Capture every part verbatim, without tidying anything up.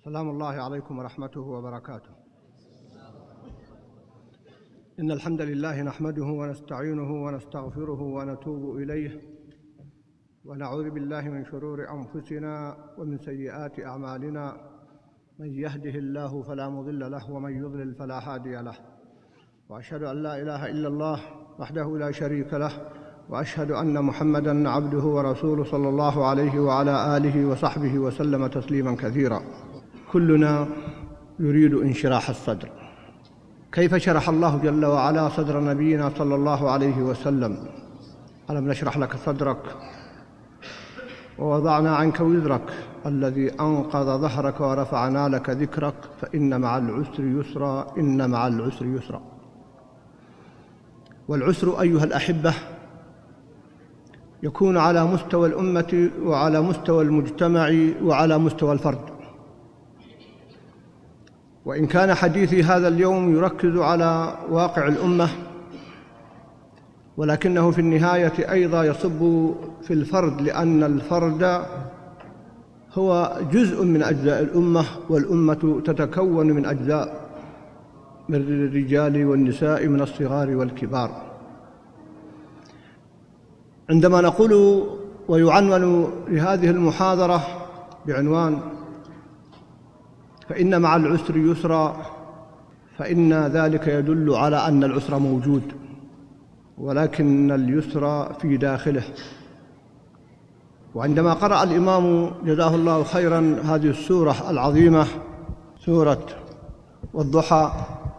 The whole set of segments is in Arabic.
سلام الله عليكم ورحمته وبركاته. إن الحمد لله نحمده ونستعينه ونستغفره ونتوب إليه، ونعوذ بالله من شرور أنفسنا ومن سيئات أعمالنا. من يهده الله فلا مضل له ومن يضلل فلا هادي له، وأشهد أن لا إله إلا الله وحده لا شريك له، وأشهد أن محمدًا عبده ورسوله صلى الله عليه وعلى آله وصحبه وسلم تسليمًا كثيرًا. كلنا يريد انشراح الصدر. كيف شرح الله جل وعلا صدر نبينا صلى الله عليه وسلم؟ ألم نشرح لك صدرك ووضعنا عنك وزرك الذي أنقض ظهرك ورفعنا لك ذكرك فإن مع العسر يسرا إن مع العسر يسرا. والعسر أيها الأحبة يكون على مستوى الأمة وعلى مستوى المجتمع وعلى مستوى الفرد. وإن كان حديثي هذا اليوم يركز على واقع الأمة، ولكنه في النهاية أيضا يصب في الفرد، لأن الفرد هو جزء من أجزاء الأمة، والأمة تتكون من أجزاء، من الرجال والنساء، من الصغار والكبار. عندما نقول ويعنون لهذه المحاضرة بعنوان فإن مع العسر يسرا، فإن ذلك يدل على أن العسر موجود، ولكن اليسر في داخله. وعندما قرأ الإمام جزاه الله خيرا هذه السورة العظيمة، سورة والضحى،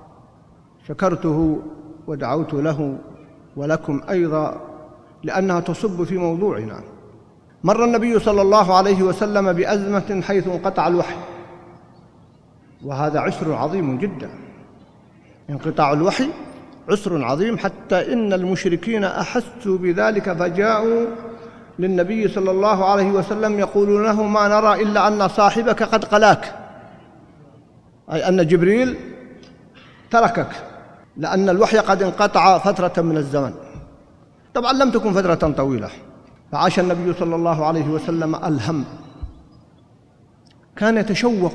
شكرته ودعوت له ولكم أيضا لأنها تصب في موضوعنا. مر النبي صلى الله عليه وسلم بأزمة حيث انقطع الوحي، وهذا عسر عظيم جدا. انقطاع الوحي عسر عظيم، حتى إن المشركين أحسوا بذلك فجاءوا للنبي صلى الله عليه وسلم يقولون له ما نرى إلا أن صاحبك قد قلاك، أي أن جبريل تركك، لأن الوحي قد انقطع فترة من الزمن. طبعا لم تكن فترة طويلة، فعاش النبي صلى الله عليه وسلم الهم، كان يتشوق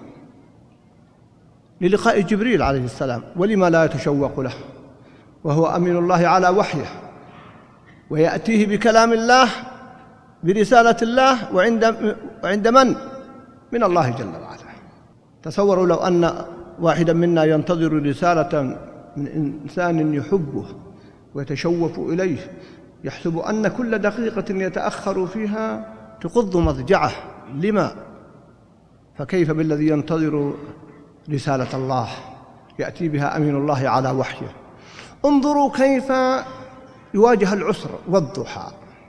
للقاء جبريل عليه السلام، ولما لا يتشوق له وهو أمين الله على وحيه، ويأتيه بكلام الله برسالة الله، وعند وعند من؟ من الله جل وعلا. تصوروا لو أن واحدا منا ينتظر رسالة من إنسان يحبه ويتشوف إليه، يحسب أن كل دقيقة يتأخر فيها تقض مضجعه. لما؟ فكيف بالذي ينتظر رسالة الله يأتي بها أمين الله على وحيه؟ انظروا كيف يواجه العسر. والضحى،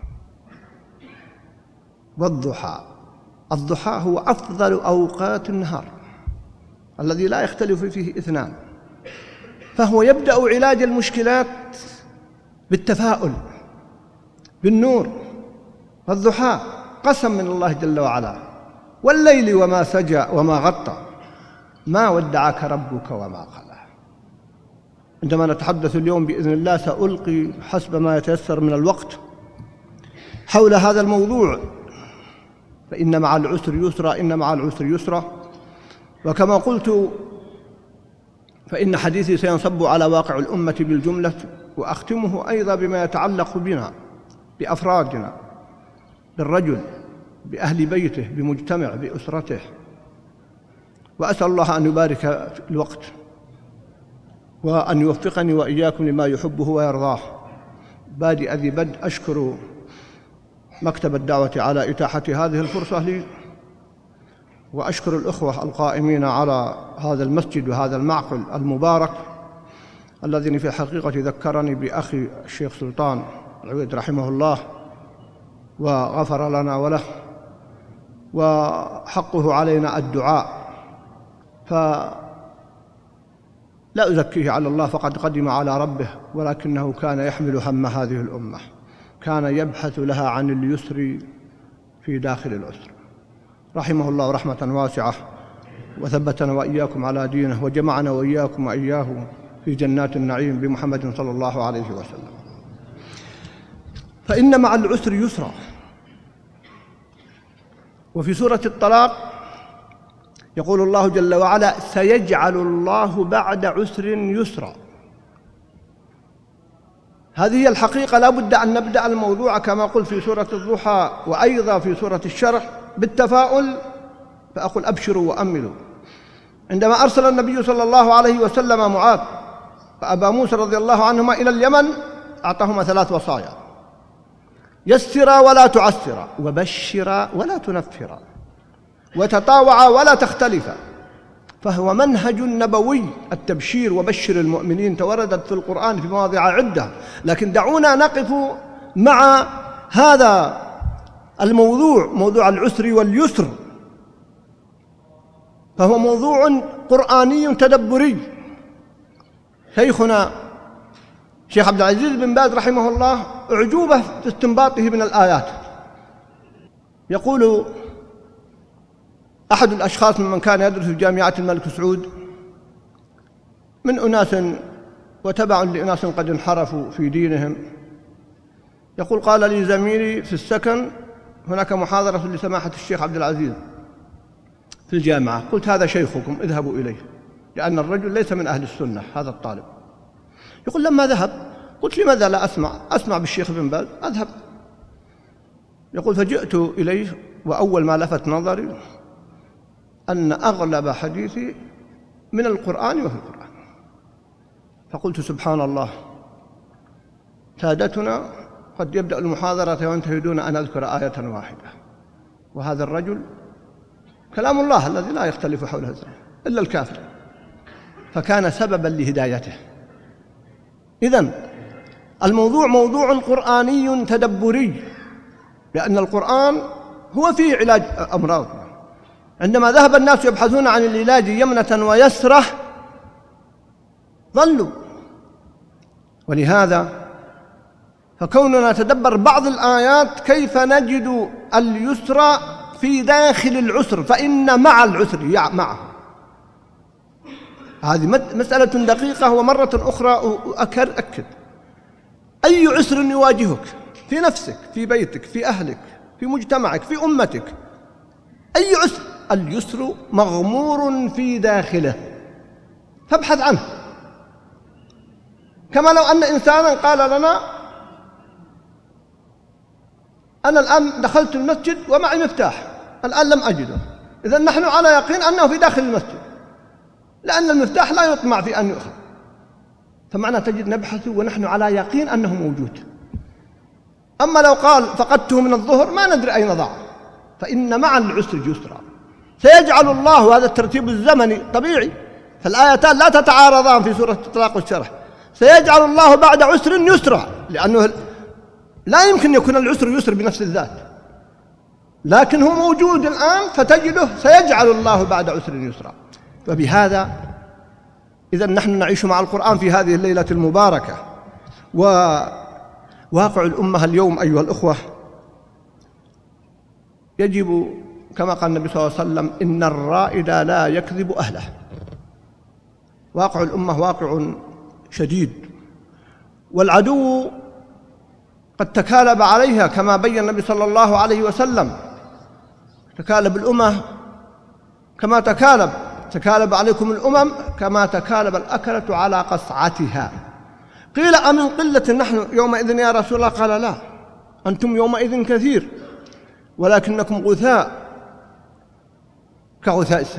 والضحى الضحى هو أفضل أوقات النهار الذي لا يختلف فيه اثنان، فهو يبدأ علاج المشكلات بالتفاؤل بالنور. والضحى قسم من الله جل وعلا: والليل وما سجى وما غطى ما ودعك ربك وما قلى. عندما نتحدث اليوم بإذن الله سألقي حسب ما يتيسر من الوقت حول هذا الموضوع، فإن مع العسر يسرا إن مع العسر يسرا. وكما قلت فإن حديثي سينصب على واقع الأمة بالجملة، وأختمه أيضا بما يتعلق بنا، بأفرادنا، بالرجل، بأهل بيته، بمجتمع، بأسرته. وأسأل الله أن يبارك في الوقت، وأن يوفقني وإياكم لما يحبه ويرضاه. بادئ ذي بدء أشكر مكتب الدعوة على إتاحة هذه الفرصة لي، وأشكر الأخوة القائمين على هذا المسجد وهذا المعقل المبارك الذي في الحقيقة ذكرني بأخي الشيخ سلطان العويد رحمه الله وغفر لنا وله، وحقه علينا الدعاء، فلا أزكيه على الله، فقد قدم على ربه، ولكنه كان يحمل هم هذه الأمة، كان يبحث لها عن اليسر في داخل العسر. رحمه الله رحمة واسعة، وثبتنا وإياكم على دينه، وجمعنا وإياكم وإياه في جنات النعيم بمحمد صلى الله عليه وسلم. فإن مع العسر يسرا. وفي سورة الطلاق يقول الله جل وعلا: سيجعل الله بعد عسر يسرا. هذه هي الحقيقة. لا بد أن نبدأ الموضوع كما قلت في سورة الضحى وأيضا في سورة الشرح بالتفاؤل، فأقول: أبشروا وأملوا. عندما أرسل النبي صلى الله عليه وسلم معاذ فأبا موسى رضي الله عنهما إلى اليمن، أعطاهما ثلاث وصايا: يسرا ولا تعسرا، وبشرا ولا تنفرا، وتطاوعا ولا تختلفا. فهو منهج نبوي التبشير وبشر المؤمنين، توردت في القرآن في مواضع عدة، لكن دعونا نقف مع هذا الموضوع، موضوع العسر واليسر، فهو موضوع قرآني تدبري. شيخنا شيخ عبد العزيز بن باز رحمه الله أعجوبة في استنباطه من الآيات. يقول أحد الأشخاص ممن كان يدرس في جامعة الملك سعود، من أناس وتبع لأناس قد انحرفوا في دينهم، يقول: قال لي زميلي في السكن: هناك محاضرة لسماحة الشيخ عبد العزيز في الجامعة. قلت: هذا شيخكم، اذهبوا إليه، لأن الرجل ليس من أهل السنة هذا الطالب. يقول: لما ذهب قلت: لماذا لا أسمع أسمع بالشيخ بن باز؟ أذهب. يقول: فجئت إليه، وأول ما لفت نظري أن أغلب حديثي من القرآن وفي القرآن. فقلت: سبحان الله، سادتنا قد يبدأ المحاضرة وينتهي دون أن أذكر آية واحدة، وهذا الرجل كلام الله الذي لا يختلف حوله الزمن إلا الكافر، فكان سببا لهدايته. إذن الموضوع موضوع قرآني تدبري، لأن القرآن هو فيه علاج أمراض. عندما ذهب الناس يبحثون عن العلاج يمنة ويسرة ضلوا، ولهذا فكوننا نتدبر بعض الآيات كيف نجد اليسر في داخل العسر، فإن مع العسر معه. هذه مسألة دقيقة، ومرة أخرى أكد: أي عسر يواجهك في نفسك، في بيتك، في أهلك، في مجتمعك، في أمتك، أي عسر، اليسر مغمور في داخله، فابحث عنه. كما لو أن إنسانا قال لنا: أنا الآن دخلت المسجد ومعي مفتاح، الآن لم أجده، إذن نحن على يقين أنه في داخل المسجد، لأن المفتاح لا يطمع في أن يؤخذ، فمعنى تجد نبحث ونحن على يقين أنه موجود. أما لو قال: فقدته من الظهر، ما ندري أين ضاع، فإن مع العسر يسرا. سيجعل الله، هذا الترتيب الزمني طبيعي، فالآيتان لا تتعارضان في سورة الطلاق والشرح. سيجعل الله بعد عسر يسرا، لأنه لا يمكن يكون العسر يسر بنفس الذات، لكن هو موجود الآن، فتجده سيجعل الله بعد عسر يسرا. وبهذا إذن نحن نعيش مع القرآن في هذه الليلة المباركة. وواقع الأمة اليوم أيها الأخوة يجب كما قال النبي صلى الله عليه وسلم: إن الرائد لا يكذب أهله. واقع الأمة واقع شديد، والعدو قد تكالب عليها كما بين النبي صلى الله عليه وسلم. تكالب الأمة كما تكالب تكالب عليكم الأمم كما تكالب الأكلة على قصعتها. قيل: أمن قلة نحن يومئذ يا رسول الله؟ قال: لا، أنتم يومئذ كثير ولكنكم غثاء كغثاء السيل،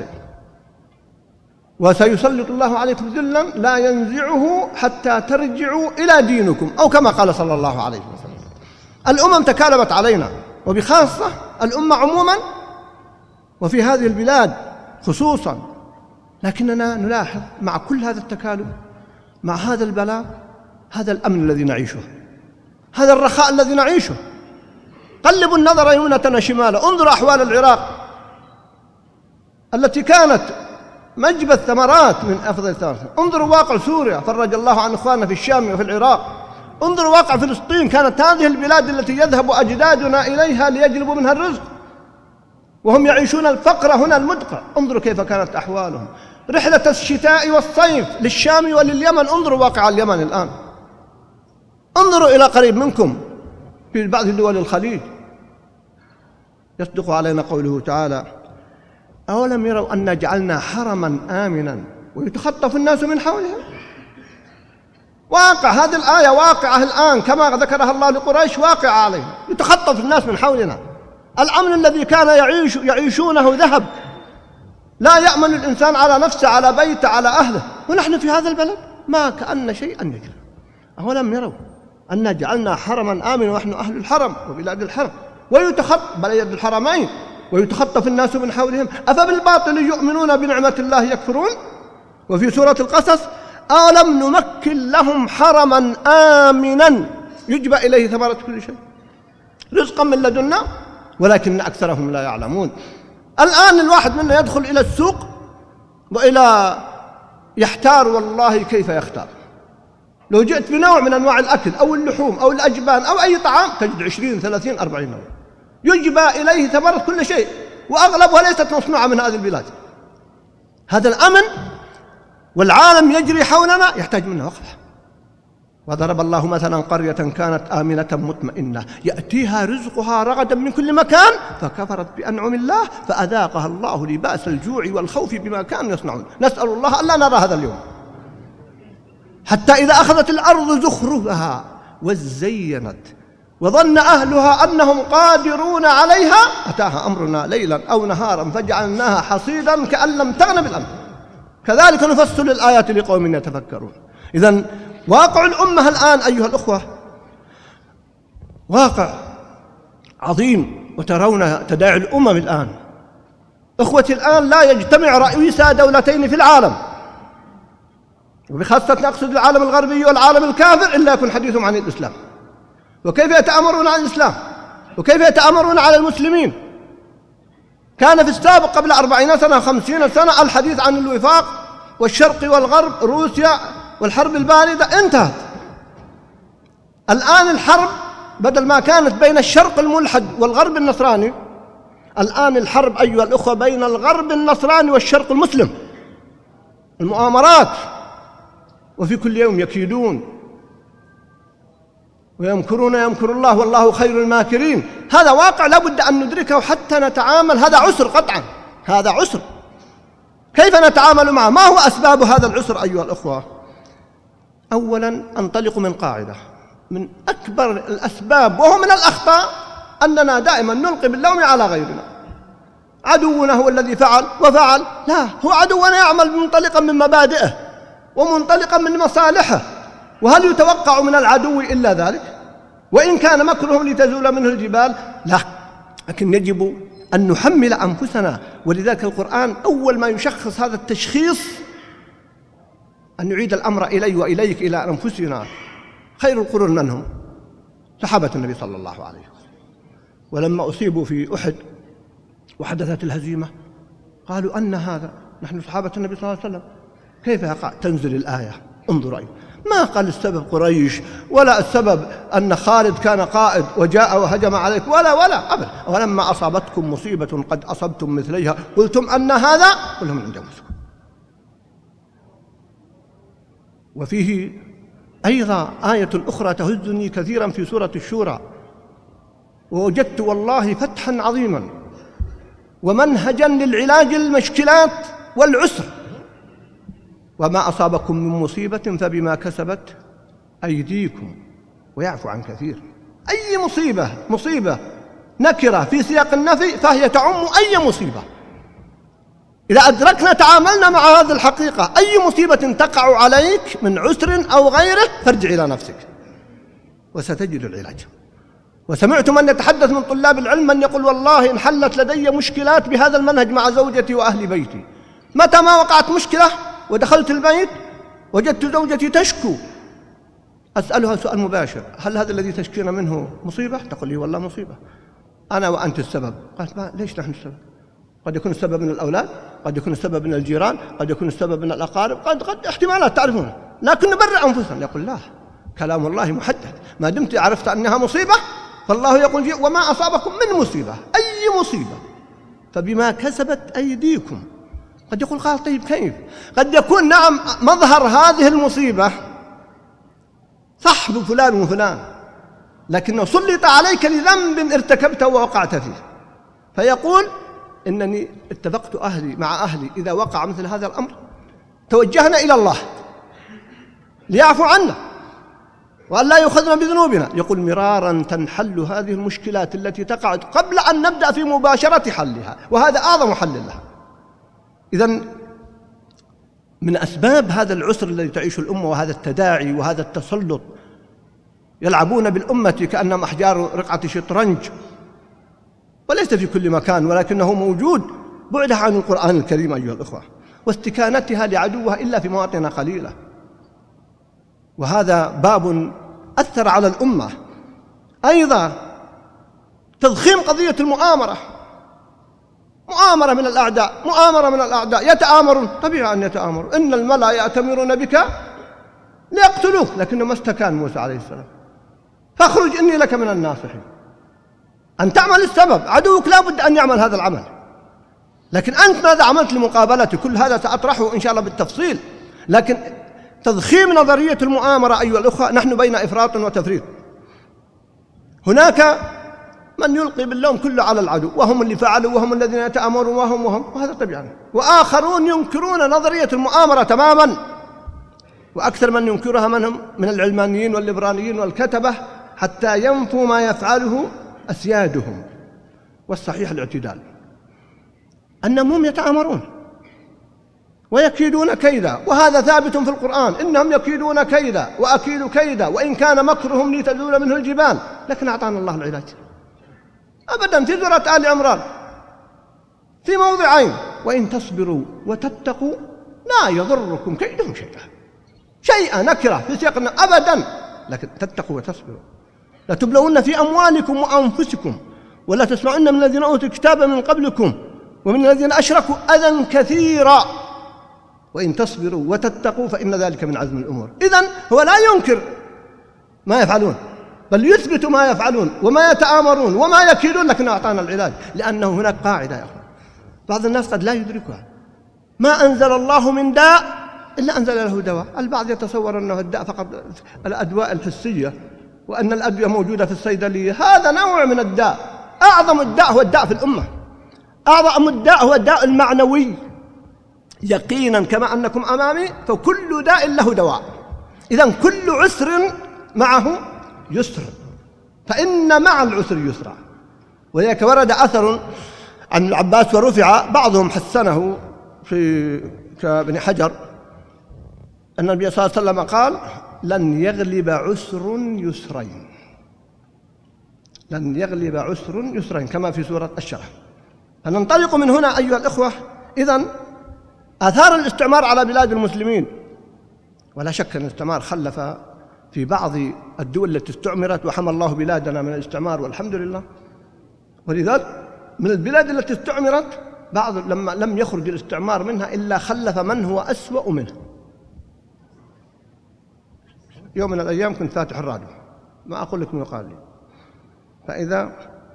وسيسلط الله عليكم ذلا لا ينزعه حتى ترجعوا إلى دينكم، أو كما قال صلى الله عليه وسلم. الأمم تكالبت علينا، وبخاصة الأمة عموما، وفي هذه البلاد خصوصا، لكننا نلاحظ مع كل هذا التكالب، مع هذا البلاء، هذا الأمن الذي نعيشه، هذا الرخاء الذي نعيشه. قلبوا النظر يمنة وشمالا، انظروا أحوال العراق التي كانت مجب الثمرات من أفضل الثمرات. انظروا واقع سوريا، فرج الله عن إخواننا في الشام وفي العراق. انظروا واقع فلسطين، كانت هذه البلاد التي يذهب أجدادنا إليها ليجلبوا منها الرزق، وهم يعيشون الفقر هنا المدقع. انظروا كيف كانت أحوالهم. رحلة الشتاء والصيف للشام ولليمن، انظروا واقع اليمن الآن. انظروا إلى قريب منكم في بعض دول الخليج. يصدق علينا قوله تعالى: أولم يروا أنا جعلنا حرما آمنا ويتخطف الناس من حولهم. واقع هذه الآية واقعة الآن كما ذكرها الله لقريش، واقعة عليهم، يتخطف الناس من حولنا. الأمن الذي كان يعيش يعيشونه ذهب، لا يأمن الإنسان على نفسه، على بيته، على أهله، ونحن في هذا البلد ما كأن شيئا يجري. أولم يروا أنا جعلنا حرما آمنا ونحن أهل الحرم وبلاد الحرم ويتخطف بلد الحرمين ويتخطف الناس من حولهم أفبالباطل يؤمنون بنعمة الله يكفرون. وفي سورة القصص ألم نمكن لهم حرما آمنا يجبى إليه ثمرة كل شيء رزقا من لدنا ولكن أكثرهم لا يعلمون. الآن الواحد منا يدخل إلى السوق وإلى يحتار والله كيف يختار. لو جئت بنوع من أنواع الأكل أو اللحوم أو الأجبان أو أي طعام تجد عشرين ثلاثين أربعين نوع يجبى إليه ثمرة كل شيء وأغلبها ليست مصنوعة من هذه البلاد. هذا الأمن والعالم يجري حولنا يحتاج منه وقفة. وضرب الله مثلا قرية كانت آمنة مطمئنة يأتيها رزقها رغدا من كل مكان فكفرت بأنعم الله فأذاقها الله لباس الجوع والخوف بما كانوا يصنعون. نسأل الله ألا نرى هذا اليوم. حتى إذا أخذت الأرض زخرفها وزينت وظن أهلها أنهم قادرون عليها أتاها أمرنا ليلا أو نهارا فجعلناها حصيدا كأن لم تغن بالأمر كذلك نفصل الآيات لقوم يتفكرون. إذن واقع الأمة الآن أيها الأخوة واقع عظيم، وترون تداعي الأمم الآن. أخوتي الآن لا يجتمع رئيسا دولتين في العالم، وبخاصة نقصد العالم الغربي والعالم الكافر، إلا يكون حديثهم عن الإسلام وكيف يتآمرون عن الإسلام وكيف يتآمرون على المسلمين. كان في السابق قبل أربعين سنة خمسين سنة الحديث عن الوفاق والشرق والغرب روسيا والحرب الباردة انتهت. الآن الحرب بدل ما كانت بين الشرق الملحد والغرب النصراني، الآن الحرب أيها الأخوة بين الغرب النصراني والشرق المسلم. المؤامرات، وفي كل يوم يكيدون ويمكرون يمكر الله والله خير الماكرين. هذا واقع لا بد أن ندركه حتى نتعامل. هذا عسر قطعا، هذا عسر. كيف نتعامل معه؟ ما هو أسباب هذا العسر أيها الأخوة؟ أولا أنطلق من قاعدة من أكبر الأسباب وهو من الأخطاء أننا دائما نلقي باللوم على غيرنا. عدونا هو الذي فعل وفعل، لا، هو عدونا يعمل منطلقا من مبادئه ومنطلقا من مصالحه، وهل يتوقع من العدو إلا ذلك؟ وإن كان مكرهم لتزول منه الجبال، لا، لكن يجب أن نحمل أنفسنا. ولذلك القرآن أول ما يشخص هذا التشخيص أن نعيد الأمر إلي وإليك إلى أنفسنا. خير القرون من هم؟ صحابة النبي صلى الله عليه وسلم. ولما أصيبوا في أحد وحدثت الهزيمة قالوا أن هذا نحن صحابة النبي صلى الله عليه وسلم كيف يقع؟ تنزل الآية. انظر أيها، ما قال السبب قريش ولا السبب أن خالد كان قائد وجاء وهجم عليك ولا ولا أبدا. ولما أصابتكم مصيبة قد أصبتم مثليها قلتم أن هذا قل من عند أنفسكم. وفيه أيضا آية أخرى تهزني كثيرا في سورة الشورى: ووجدت والله فتحا عظيما ومنهجا للعلاج المشكلات والعسر وما أصابكم من مصيبة فبما كسبت أيديكم ويعفو عن كثير. أي مصيبة مصيبة نكرة في سياق النفي فهي تعم أي مصيبة. إذا أدركنا تعاملنا مع هذه الحقيقة، أي مصيبة تقع عليك من عسر أو غيره فارجع إلى نفسك وستجد العلاج. وسمعت من يتحدث من طلاب العلم من يقول والله إن حلت لدي مشكلات بهذا المنهج مع زوجتي وأهل بيتي، متى ما وقعت مشكلة ودخلت البيت وجدت زوجتي تشكو أسألها سؤال مباشر: هل هذا الذي تشكين منه مصيبة؟ تقول لي والله مصيبة، أنا وأنت السبب. قالت ما ليش نحن السبب؟ قد يكون السبب من الأولاد، قد يكون السبب من الجيران، قد يكون السبب من الأقارب، قد قد احتمالات تعرفون، لكن نبرئ أنفسنا. يقول لا، كلام الله محدد، ما دمت عرفت أنها مصيبة فالله يقول وما أصابكم من مصيبة، أي مصيبة فبما كسبت أيديكم. قد يقول قال طيب كيف؟ قد يكون نعم مظهر هذه المصيبة صح بفلان وفلان، لكنه سلط عليك لذنب ارتكبته ووقعت فيه، فيقول إنني اتفقت أهلي مع أهلي إذا وقع مثل هذا الأمر توجهنا إلى الله ليعفو عنا وأن لا يؤخذنا بذنوبنا. يقول مرارا تنحل هذه المشكلات التي تقع قبل أن نبدأ في مباشرة حلها، وهذا أعظم حل لها. إذن من أسباب هذا العسر الذي تعيش الأمة وهذا التداعي وهذا التسلط، يلعبون بالأمة كأنهم أحجار رقعة شطرنج، وليس في كل مكان ولكنه موجود، بعدها عن القرآن الكريم أيها الأخوة، واستكانتها لعدوها إلا في مواطن قليلة. وهذا باب أثر على الأمة. أيضا تضخيم قضية المؤامرة، مؤامرة من الأعداء، مؤامرة من الأعداء، يتآمرون، طبيعي أن يتآمروا، إن الملأ يأتمرون بك ليقتلوك، لكنه ما استكان موسى عليه السلام، فاخرج إني لك من الناصحين. أن تعمل السبب، عدوك لا بد أن يعمل هذا العمل، لكن أنت ماذا عملت لمقابلته؟ كل هذا سأطرحه إن شاء الله بالتفصيل. لكن تضخيم نظرية المؤامرة أيها الأخوة، نحن بين إفراط وتفريط. هناك من يلقي باللوم كله على العدو، وهم اللي فعلوا وهم الذين يتآمرون وهم وهم وهذا طبيعي. وآخرون ينكرون نظرية المؤامرة تماما، وأكثر من ينكرها منهم من العلمانيين والليبراليين والكتبة، حتى ينفوا ما يفعله أسيادهم. والصحيح الاعتدال، أنهم هم يتآمرون ويكيدون كيدا، وهذا ثابت في القرآن، إنهم يكيدون كيدا وأكيد كيدا وإن كان مكرهم لتزول منه الجبال، لكن أعطانا الله العلاج. أبدا في سورة آل عمران في موضعين: وإن تصبروا وتتقوا لا يضركم كيدهم شيئا. شيئا نكرة في سياق أبدا، لكن تتقوا وتصبروا. لتبلون في أموالكم وأنفسكم ولا تسمعن من الذين أوتوا الكتاب من قبلكم ومن الذين أشركوا أذى كثيرا وإن تصبروا وتتقوا فإن ذلك من عزم الأمور. إذن هو لا ينكر ما يفعلون، بل يثبت ما يفعلون وما يتآمرون وما يكيدون، لكن أعطانا العلاج، لأنه هناك قاعدة يا أخوان بعض الناس قد لا يدركها: ما أنزل الله من داء إلا أنزل له دواء. البعض يتصور أنه الداء فقط الأدواء الحسية وأن الأدوية موجودة في الصيدلية، هذا نوع من الداء. أعظم الداء هو الداء في الأمة، أعظم الداء هو الداء المعنوي يقينا كما أنكم أمامي، فكل داء له دواء. إذن كل عسر معه يسر، فإن مع العسر يسرا. ولذلك ورد أثر عن العباس ورفع، بعضهم حسنه في كابن حجر، أن النبي صلى الله عليه وسلم قال: لن يغلب عسر يسرين، لن يغلب عسر يسرين، كما في سورة الشرح. فننطلق من هنا أيها الإخوة. إذن آثار الاستعمار على بلاد المسلمين، ولا شك أن الاستعمار خلف في بعض الدول التي استعمرت، وحمى الله بلادنا من الاستعمار والحمد لله. ولذلك من البلاد التي استعمرت بعض لما لم يخرج الاستعمار منها إلا خلف من هو أسوأ منه. يوم من الأيام كنت فاتح الراديو، ما أقول لكم يقال لي، فإذا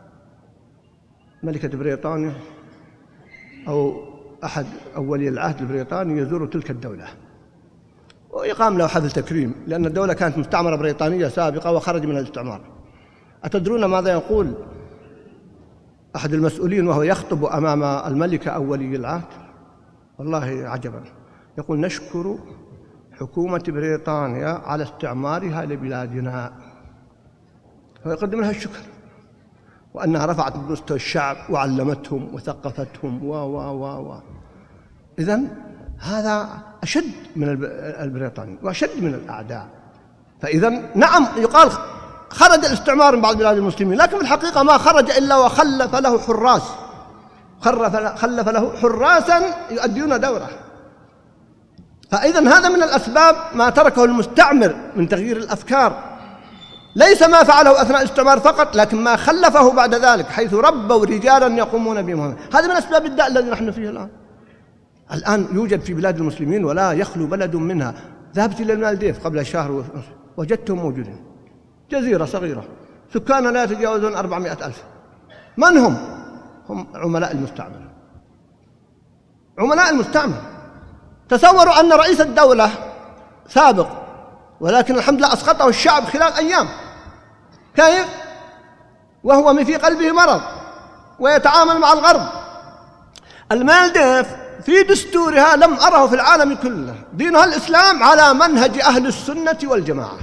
ملكة بريطانيا أو أحد أولي العهد البريطاني يزور تلك الدولة، ويقام له حفل تكريم، لأن الدولة كانت مستعمرة بريطانية سابقة وخرج من الاستعمار. أتدرون ماذا يقول أحد المسؤولين وهو يخطب أمام الملكة أو ولي العهد؟ والله عجبا، يقول: نشكر حكومة بريطانيا على استعمارها لبلادنا، ويقدم لها الشكر، وأنها رفعت مستوى الشعب وعلمتهم وثقفتهم و و و و إذن هذا أشد من البريطاني وأشد من الأعداء. فإذا نعم يقال خرج الاستعمار من بعض بلاد المسلمين، لكن في الحقيقة ما خرج إلا وخلف له حراس، خلف له حراسا يؤدون دوره. فإذا هذا من الأسباب ما تركه المستعمر من تغيير الأفكار، ليس ما فعله أثناء الاستعمار فقط، لكن ما خلفه بعد ذلك، حيث ربوا رجالا يقومون بمهمة. هذا من أسباب الداء الذي نحن فيه الآن. الآن يوجد في بلاد المسلمين ولا يخلو بلد منها. ذهبت إلى المالديف قبل شهر وجدتهم موجودين، جزيرة صغيرة سكانها لا يتجاوزون أربعمائة ألف. من هم؟ هم عملاء المستعمر، عملاء المستعمر. تصوروا أن رئيس الدولة سابق، ولكن الحمد لله أسقطه الشعب خلال أيام. كيف؟ وهو في قلبه مرض ويتعامل مع الغرب المالديف في دستورها لم أره في العالم كله، دينها الإسلام على منهج أهل السنة والجماعة،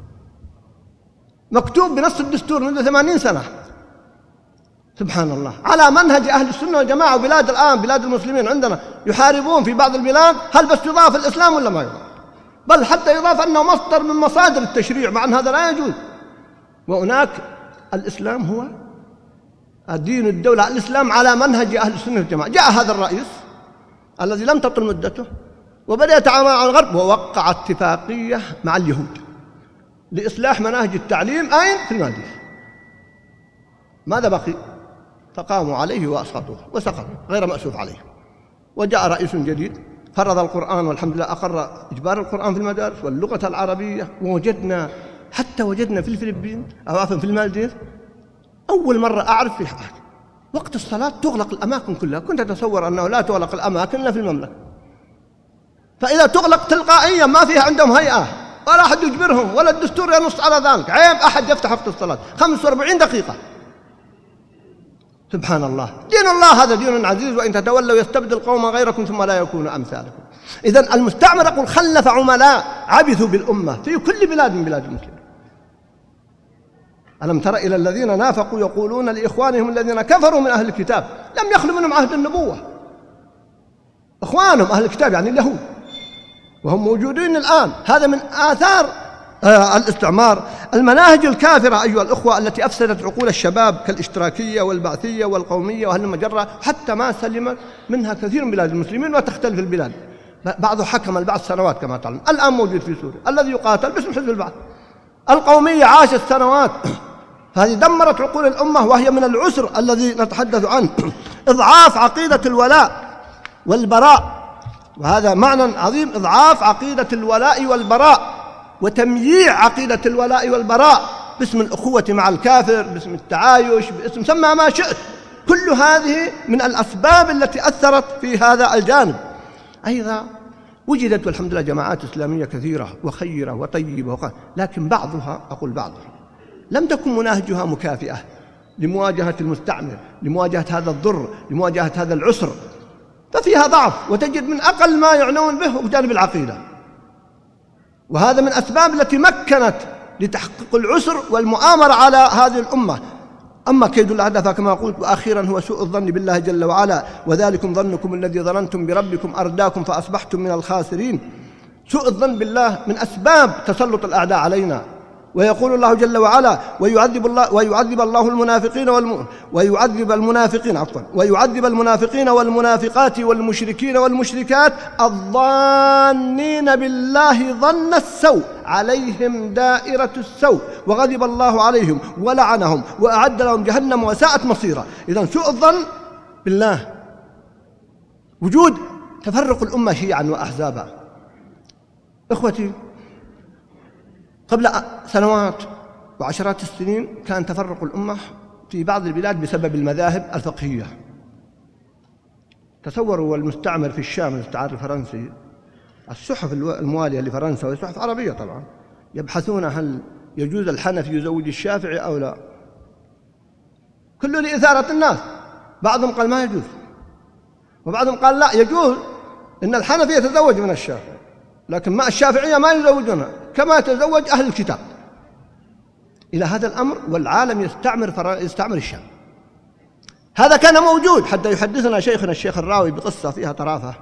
مكتوب بنص الدستور منذ ثمانين سنة. سبحان الله، على منهج أهل السنة والجماعة. وبلاد الآن بلاد المسلمين عندنا يحاربون في بعض البلاد، هل بس يضاف الإسلام ولا ما يضاف؟ بل حتى يضاف أنه مصدر من مصادر التشريع، مع أن هذا لا يجوز. وهناك الإسلام هو الدين الدولة، الإسلام على منهج أهل السنة والجماعة. جاء هذا الرئيس الذي لم تطل مدته وبدأ يتعامل مع الغرب، ووقع اتفاقية مع اليهود لإصلاح مناهج التعليم أين؟ في المالديف. ماذا بقي؟ فقاموا عليه وأسقطوه وسقط غير مأسوف عليه. وجاء رئيس جديد فرض القرآن، والحمد لله أقر إجبار القرآن في المدارس واللغة العربية. ووجدنا حتى وجدنا في الفلبين أو عفوا في المالديف أول مرة أعرف في حياتي وقت الصلاة تغلق الأماكن كلها. كنت أتصور أنه لا تغلق الأماكن إلا في المملكة، فإذا تغلق تلقائيا ما فيها عندهم هيئة ولا أحد يجبرهم ولا الدستور ينص على ذلك. عيب أحد يفتح وقت الصلاة خمسة وأربعين دقيقة. سبحان الله، دين الله هذا دين عزيز، وإن تتولوا يستبدل قوما غيركم ثم لا يكونوا أمثالكم. إذن المستعمر يقول خلف عملاء عبثوا بالأمة في كل بلاد من بلاد المسلمين. ألم تر إلى الذين نافقوا يقولون لإخوانهم الذين كفروا من أهل الكتاب لم يخلو منهم عهد النبوة. إخوانهم أهل الكتاب يعني اليهود، وهم موجودين الآن. هذا من آثار آه الاستعمار. المناهج الكافرة أيها الأخوة التي أفسدت عقول الشباب كالاشتراكية والبعثية والقومية وهالمجرة، حتى ما سلم منها كثير من بلاد المسلمين وتختلف البلاد. بعضه حكم البعض سنوات كما تعلم، الآن موجود في سوريا الذي يقاتل باسم حزب البعث. القومية عاشت سنوات، فهذه دمرت عقول الأمة، وهي من العسر الذي نتحدث عنه. إضعاف عقيدة الولاء والبراء، وهذا معنى عظيم. إضعاف عقيدة الولاء والبراء وتمييع عقيدة الولاء والبراء باسم الأخوة مع الكافر، باسم التعايش، باسم سمى ما شئت. كل هذه من الأسباب التي أثرت في هذا الجانب. أيضا وجدت والحمد لله جماعات إسلامية كثيرة وخيرة وطيبة وخيرة، لكن بعضها أقول بعضها لم تكن مناهجها مكافئة لمواجهة المستعمر، لمواجهة هذا الضر، لمواجهة هذا العسر، ففيها ضعف. وتجد من أقل ما يعنون به جانب العقيدة، وهذا من أسباب التي مكنت لتحقيق العسر والمؤامرة على هذه الأمة. أما كيد الأعداء فكما قلت، وأخيرا هو سوء الظن بالله جل وعلا. وذلكم ظنكم الذي ظننتم بربكم أرداكم فأصبحتم من الخاسرين. سوء الظن بالله من أسباب تسلط الأعداء علينا. ويقول الله جل وعلا: ويعذب الله ويعذب الله المنافقين والم ويعذب المنافقين عفوا ويعذب المنافقين والمنافقات والمشركين والمشركات الظانين بالله ظن السوء عليهم دائرة السوء وغضب الله عليهم ولعنهم وأعد لهم جهنم وساءت مصيرا. إذن سوء الظن بالله، وجود تفرق الأمة شيعا وأحزابا. إخوتي، قبل سنوات وعشرات السنين كان تفرق الأمة في بعض البلاد بسبب المذاهب الفقهية. تصوروا المستعمر في الشام الاستعمار الفرنسي، الصحف الموالية لفرنسا وهي صحف عربية طبعا، يبحثون هل يجوز الحنفي يزوج الشافعي أو لا، كله لإثارة الناس. بعضهم قال ما يجوز، وبعضهم قال لا يجوز، إن الحنفي يتزوج من الشافعي، لكن مع الشافعية ما يزوجونها كما يتزوج أهل الكتاب. إلى هذا الأمر والعالم يستعمر فر... يستعمر الشام. هذا كان موجود حتى يحدثنا شيخنا الشيخ الراوي بقصة فيها طرافة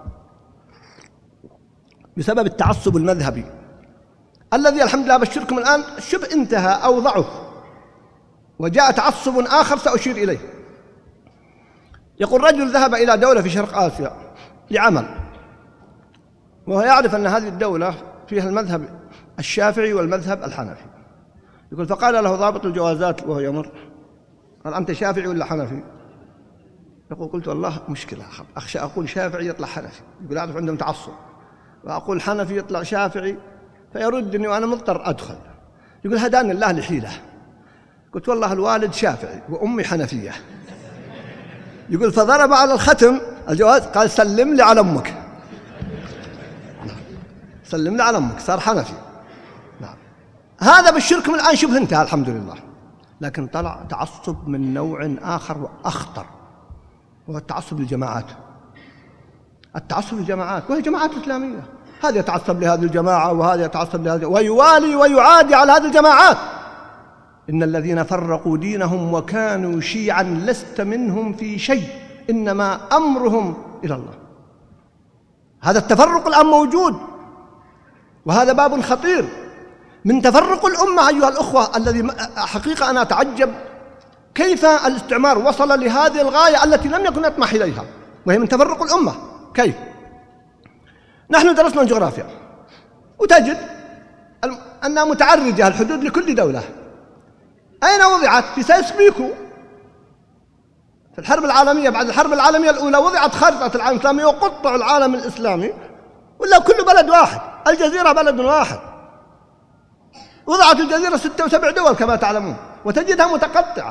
بسبب التعصب المذهبي الذي الحمد لله أبشركم الآن شبه انتهى أو ضعف، وجاء تعصب آخر سأشير إليه. يقول رجل ذهب إلى دولة في شرق آسيا لعمل، وهو يعرف أن هذه الدولة فيها المذهب الشافعي والمذهب الحنفي. يقول فقال له ضابط الجوازات وهو يمر: قال أنت شافعي ولا حنفي؟ يقول قلت والله مشكلة، أخشى أقول شافعي يطلع حنفي، يقول أعرف عندهم تعصب، وأقول حنفي يطلع شافعي فيردني وأنا مضطر أدخل. يقول هداني الله لحيلة. قلت والله الوالد شافعي وأمي حنفية. يقول فضرب على الختم الجواز، قال سلم لي على أمك، سلم لي على أمك، صار حنفي. نعم. هذا بالشرك من الآن شبه انتهى الحمد لله، لكن طلع تعصب من نوع آخر وأخطر، وهو التعصب للجماعات. التعصب للجماعات، وهي جماعات إسلامية، هذا يتعصب لهذه الجماعة وهذا يتعصب لهذه، ويوالي ويعادي على هذه الجماعات. إن الذين فرقوا دينهم وكانوا شيعا لست منهم في شيء إنما أمرهم إلى الله. هذا التفرق الآن موجود، وهذا باب خطير من تفرق الأمة أيها الأخوة، الذي حقيقة أنا أتعجب كيف الاستعمار وصل لهذه الغاية التي لم يكن يطمح إليها، وهي من تفرق الأمة. كيف؟ نحن درسنا الجغرافيا وتجد أنها متعرجة الحدود لكل دولة. أين وضعت؟ في سايس بيكو في الحرب العالمية. بعد الحرب العالمية الأولى وضعت خارطة العالم الإسلامي وقطع العالم الإسلامي، ولا كل بلد واحد، الجزيرة بلد واحد. وضعت الجزيرة ستة وسبع دول كما تعلمون، وتجدها متقطعة.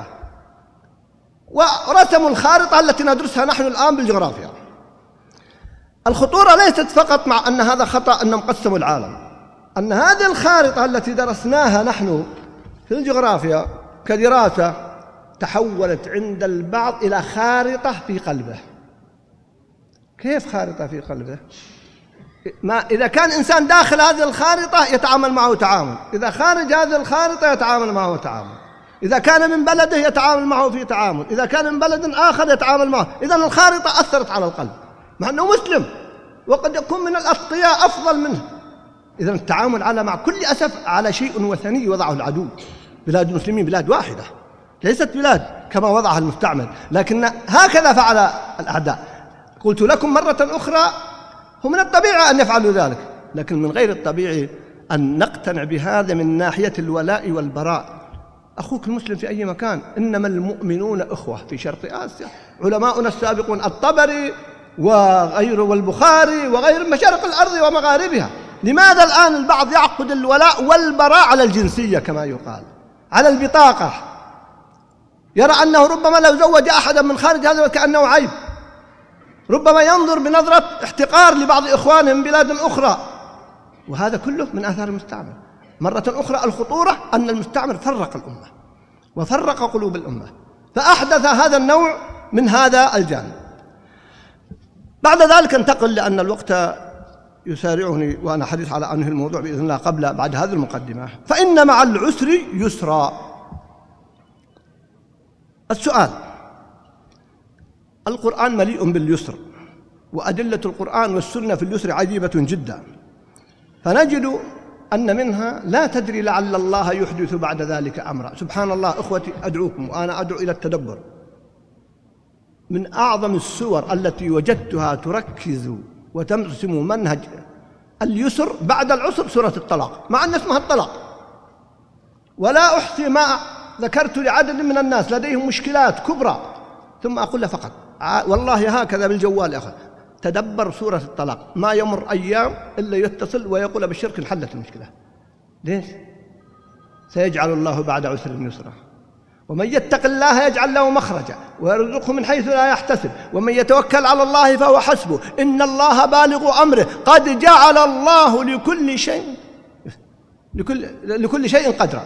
ورسموا الخارطة التي ندرسها نحن الآن بالجغرافيا. الخطورة ليست فقط مع أن هذا خطأ أنهم قسموا العالم، أن هذه الخارطة التي درسناها نحن في الجغرافيا كدراسة تحولت عند البعض إلى خارطة في قلبه. كيف خارطة في قلبه؟ ما إذا كان إنسان داخل هذه الخارطة يتعامل معه تعامل، إذا خارج هذه الخارطة يتعامل معه تعامل، إذا كان من بلده يتعامل معه في تعامل، إذا كان من بلد آخر يتعامل معه. إذن الخارطة أثرت على القلب مع أنه مسلم وقد يكون من الأتقياء أفضل منه. إذن التعامل على مع كل أسف على شيء وثني وضعه العدو. بلاد المسلمين بلاد واحدة، ليست بلاد كما وضعها المستعمر، لكن هكذا فعل الأعداء. قلت لكم مرة أخرى هو من الطبيعي أن يفعلوا ذلك، لكن من غير الطبيعي أن نقتنع بهذا من ناحية الولاء والبراء. أخوك المسلم في أي مكان، إنما المؤمنون أخوة. في شرق آسيا علماؤنا السابقون الطبري وغيره والبخاري وغير مشارق الأرض ومغاربها. لماذا الآن البعض يعقد الولاء والبراء على الجنسية كما يقال، على البطاقة؟ يرى أنه ربما لو زوج أحدا من خارج هذا كأنه عيب، ربما ينظر بنظرة احتقار لبعض إخوانه من بلاد أخرى، وهذا كله من آثار المستعمر. مرة أخرى الخطورة أن المستعمر فرق الأمة وفرق قلوب الأمة، فأحدث هذا النوع من هذا الجانب. بعد ذلك انتقل، لأن الوقت يسارعني وأنا حديث على أنهي الموضوع بإذن الله قبل بعد هذه المقدمة. فإن مع العسر يسرا. السؤال: القرآن مليء باليسر، وأدلة القرآن والسنة في اليسر عجيبة جدا، فنجد أن منها لا تدري لعل الله يحدث بعد ذلك أمرا. سبحان الله أخوتي، أدعوكم وأنا أدعو إلى التدبر. من أعظم السور التي وجدتها تركز وترسم منهج اليسر بعد العسر سورة الطلاق، مع أن اسمها الطلاق، ولا أحصي ما ذكرت لعدد من الناس لديهم مشكلات كبرى ثم أقول له فقط والله هكذا بالجوال يا أخي تدبر سورة الطلاق، ما يمر أيام إلا يتصل ويقول بالشرك انحلت المشكلة. ليش؟ سيجعل الله بعد عسر يسرا، ومن يتق الله يجعل له مخرجا ويرزقه من حيث لا يحتسب ومن يتوكل على الله فهو حسبه إن الله بالغ أمره قد جعل الله لكل شيء لكل, لكل شيء قدرا.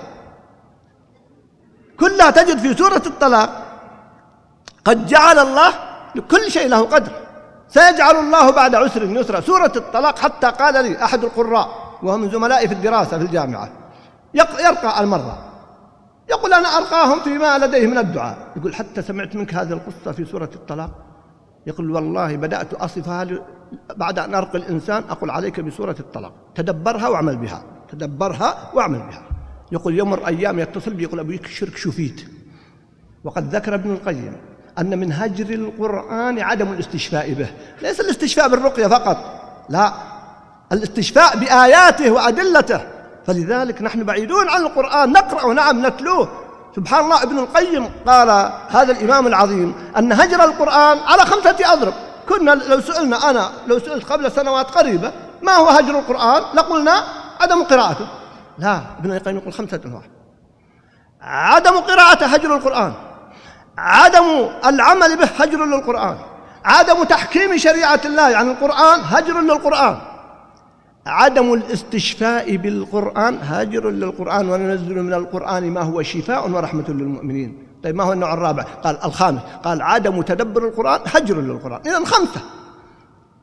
كلها تجد في سورة الطلاق قد جعل الله لكل شيء له قدر. سيجعل الله بعد عسر يسرا. سورة الطلاق حتى قال لي أحد القراء وهو من زملائي في الدراسة في الجامعة يرقى المرة، يقول أنا أرقاهم فيما لديه من الدعاء، يقول حتى سمعت منك هذه القصة في سورة الطلاق، يقول والله بدأت أصفها بعد أن أرقي الإنسان أقول عليك بسورة الطلاق تدبرها واعمل بها، تدبرها واعمل بها. يقول يمر أيام يتصل بي يقول أبوك الشرك شفيت. وقد ذكر ابن القيم أن من هجر القرآن عدم الاستشفاء به، ليس الاستشفاء بالرقية فقط، لا، الاستشفاء بآياته وأدلته. فلذلك نحن بعيدون عن القرآن، نقرأ نعم نتلوه. سبحان الله، ابن القيم قال هذا الإمام العظيم أن هجر القرآن على خمسة أضرب. كنا لو سئلنا أنا لو سئلت قبل سنوات قريبة ما هو هجر القرآن لقلنا عدم قراءته. لا، ابن القيم يقول خمسة أنواع: عدم قراءة هجر القرآن، عدم العمل به هجر للقرآن، عدم تحكيم شريعة الله يعني القرآن هجر للقرآن، عدم الاستشفاء بالقرآن هاجر للقرآن، وننزل من القرآن ما هو شفاء ورحمة للمؤمنين. طيب ما هو النوع الرابع؟ قال الخامس، قال عدم تدبر القرآن هجر للقرآن. إذن خمسة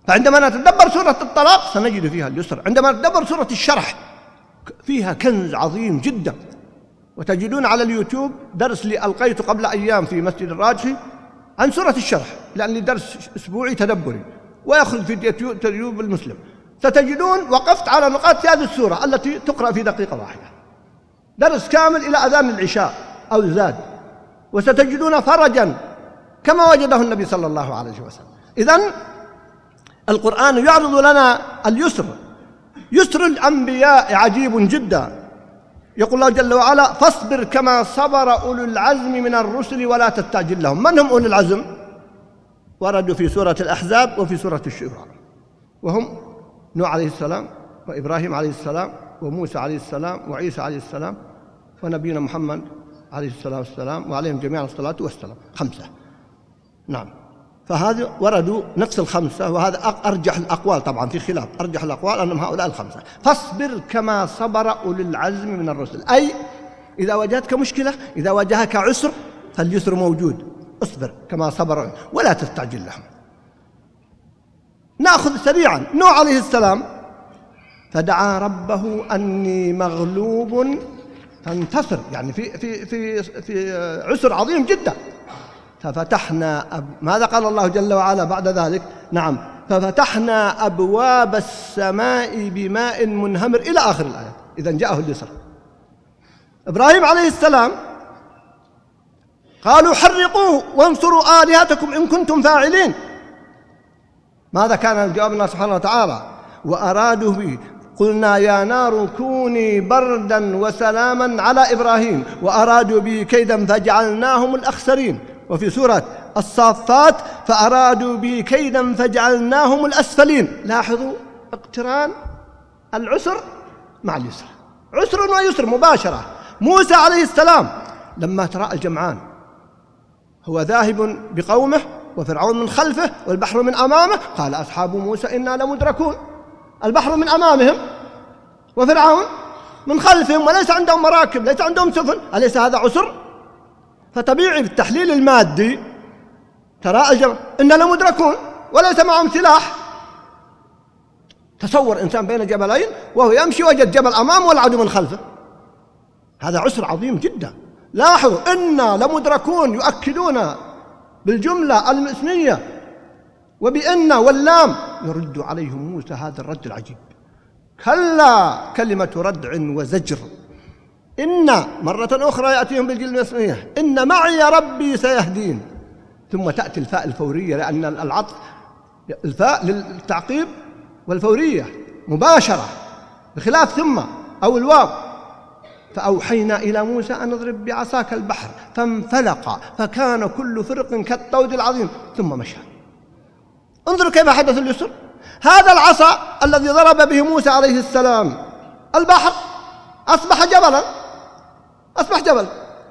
فعندما نتدبر سورة الطلاق سنجد فيها اليسر، عندما نتدبر سورة الشرح فيها كنز عظيم جدا. وتجدون على اليوتيوب درس لي ألقيته قبل أيام في مسجد الراجحي عن سورة الشرح، لأن لي درس أسبوعي تدبري ويأخذ في يوتيوب المسلم. ستجدون وقفت على نقاط في هذه السورة التي تقرأ في دقيقة واحدة، درس كامل إلى أذان العشاء أو زاد، وستجدون فرجا كما وجده النبي صلى الله عليه وسلم. إذن القرآن يعرض لنا اليسر، يسر الأنبياء عجيب جدا. يقول الله جل وعلا: فاصبر كما صبر أولو العزم من الرسل ولا تستعجل لهم. من هم أولو العزم؟ وردوا في سورة الأحزاب وفي سورة الشورى، وهم نوح عليه السلام وإبراهيم عليه السلام وموسى عليه السلام وعيسى عليه السلام ونبينا محمد عليه الصلاة والسلام، وعليهم جميعا الصلاة والسلام، خمسة. نعم، فهذا وردوا نفس الخمسة، وهذا أرجح الأقوال، طبعا في خلاف، أرجح الأقوال أنهم هؤلاء الخمسة. فاصبر كما صبر أولي العزم من الرسل، أي إذا واجهتك مشكلة، إذا واجهك عسر فاليسر موجود، اصبر كما صبر ولا تستعجل لهم. نأخذ سريعا نوح عليه السلام: فدعا ربه أني مغلوب فانتصر، يعني في في في في عسر عظيم جدا. ففتحنا أب... ماذا قال الله جل وعلا بعد ذلك؟ نعم، ففتحنا أبواب السماء بماء منهمر إلى آخر الآية. إذن جاءه اليسر. إبراهيم عليه السلام قالوا: حرقوه وانصروا آلهتكم إن كنتم فاعلين. ماذا كان جواب الله سبحانه وتعالى؟ وأرادوا به قلنا يا نار كوني بردا وسلاما على إبراهيم وأرادوا به كيدا فجعلناهم الأخسرين. وفي سورة الصافات: فأرادوا به كيدا فجعلناهم الأسفلين. لاحظوا اقتران العسر مع اليسر، عسر ويسر مباشرة. موسى عليه السلام لما تراءى الجمعان هو ذاهب بقومه وفرعون من خلفه والبحر من أمامه، قال أصحاب موسى إنا لمدركون. البحر من أمامهم وفرعون من خلفهم، وليس عندهم مراكب، ليس عندهم سفن، أليس هذا عسر؟ فطبيعي بالتحليل المادي تراءى الجمع إنا لمدركون وليس معهم سلاح. تصور إنسان بين جبلين وهو يمشي وجد جبل أمامه والعدو من خلفه، هذا عسر عظيم جدا. لاحظوا إنا لمدركون يؤكدون بالجملة الاسمية وبإن واللام، يرد عليهم موسى هذا الرد العجيب: كلا كلمة ردع وزجر، إن مرة أخرى يأتيهم بالجملة الاسمية: إن معي ربي سيهدين. ثم تأتي الفاء الفورية، لأن العطف الفاء للتعقيب والفورية مباشرة بخلاف ثم أو الواو. فأوحينا إلى موسى أن اضرب بعصاك البحر فانفلق فكان كل فرق كالطود العظيم ثم مشى. انظروا كيف حدث اليسر. هذا العصا الذي ضرب به موسى عليه السلام البحر أصبح جبلا، أصبح جبل.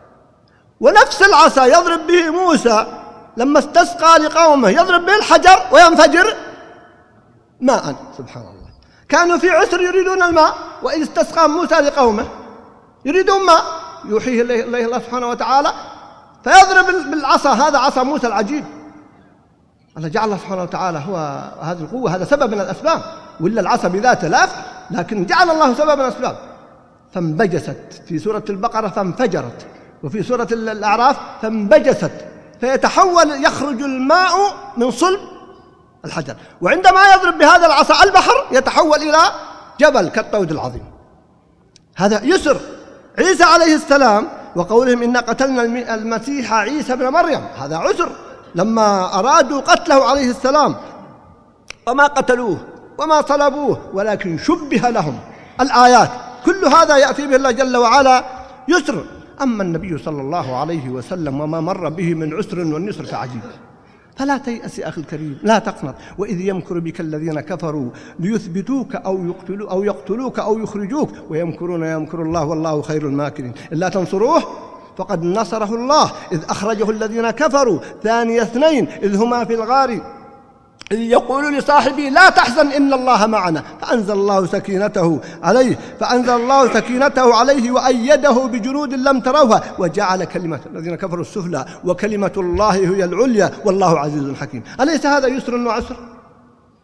ونفس العصا يضرب به موسى لما استسقى لقومه، يضرب به الحجر وينفجر ماء. سبحان الله، كانوا في عسر يريدون الماء، وإذ استسقى موسى لقومه يريدون ماء يوحيه إليه الله سبحانه وتعالى، فيضرب بالعصا. هذا عصا موسى العجيب. الله جعل الله سبحانه وتعالى هو هذه القوة، هذا سبب من الأسباب، ولا العصا بذاته لا يفعل، لكن جعل الله سبب من الأسباب. فانبجست في سورة البقرة فانفجرت، وفي سورة الأعراف فانبجست، فيتحول يخرج الماء من صلب الحجر. وعندما يضرب بهذا العصا البحر يتحول إلى جبل كالطود العظيم. هذا يسر. عيسى عليه السلام وقولهم إنا قتلنا المسيح عيسى ابن مريم، هذا عسر. لما أرادوا قتله عليه السلام وما قتلوه وما صلبوه ولكن شبه لهم الآيات، كل هذا يأتي به الله جل وعلا يسر. أما النبي صلى الله عليه وسلم وما مر به من عسر والنسر فعجيب. فلا تيأس أخي الكريم، لا تقنط. وإذ يمكر بك الذين كفروا ليثبتوك أو يقتلوا أو يقتلوك أو يخرجوك ويمكرون يمكر الله والله خير الماكرين إلا تنصروه فقد نصره الله إذ أخرجه الذين كفروا ثاني اثنين إذ هما في الغار إذ يقول لصاحبه لا تحزن إن الله معنا فأنزل الله سكينته عليه فأنزل الله سكينته عليه وأيده بجنود لم تروها وجعل كلمة الذين كفروا السفلى وكلمة الله هي العليا والله عزيز حكيم. أليس هذا يسر وعسر؟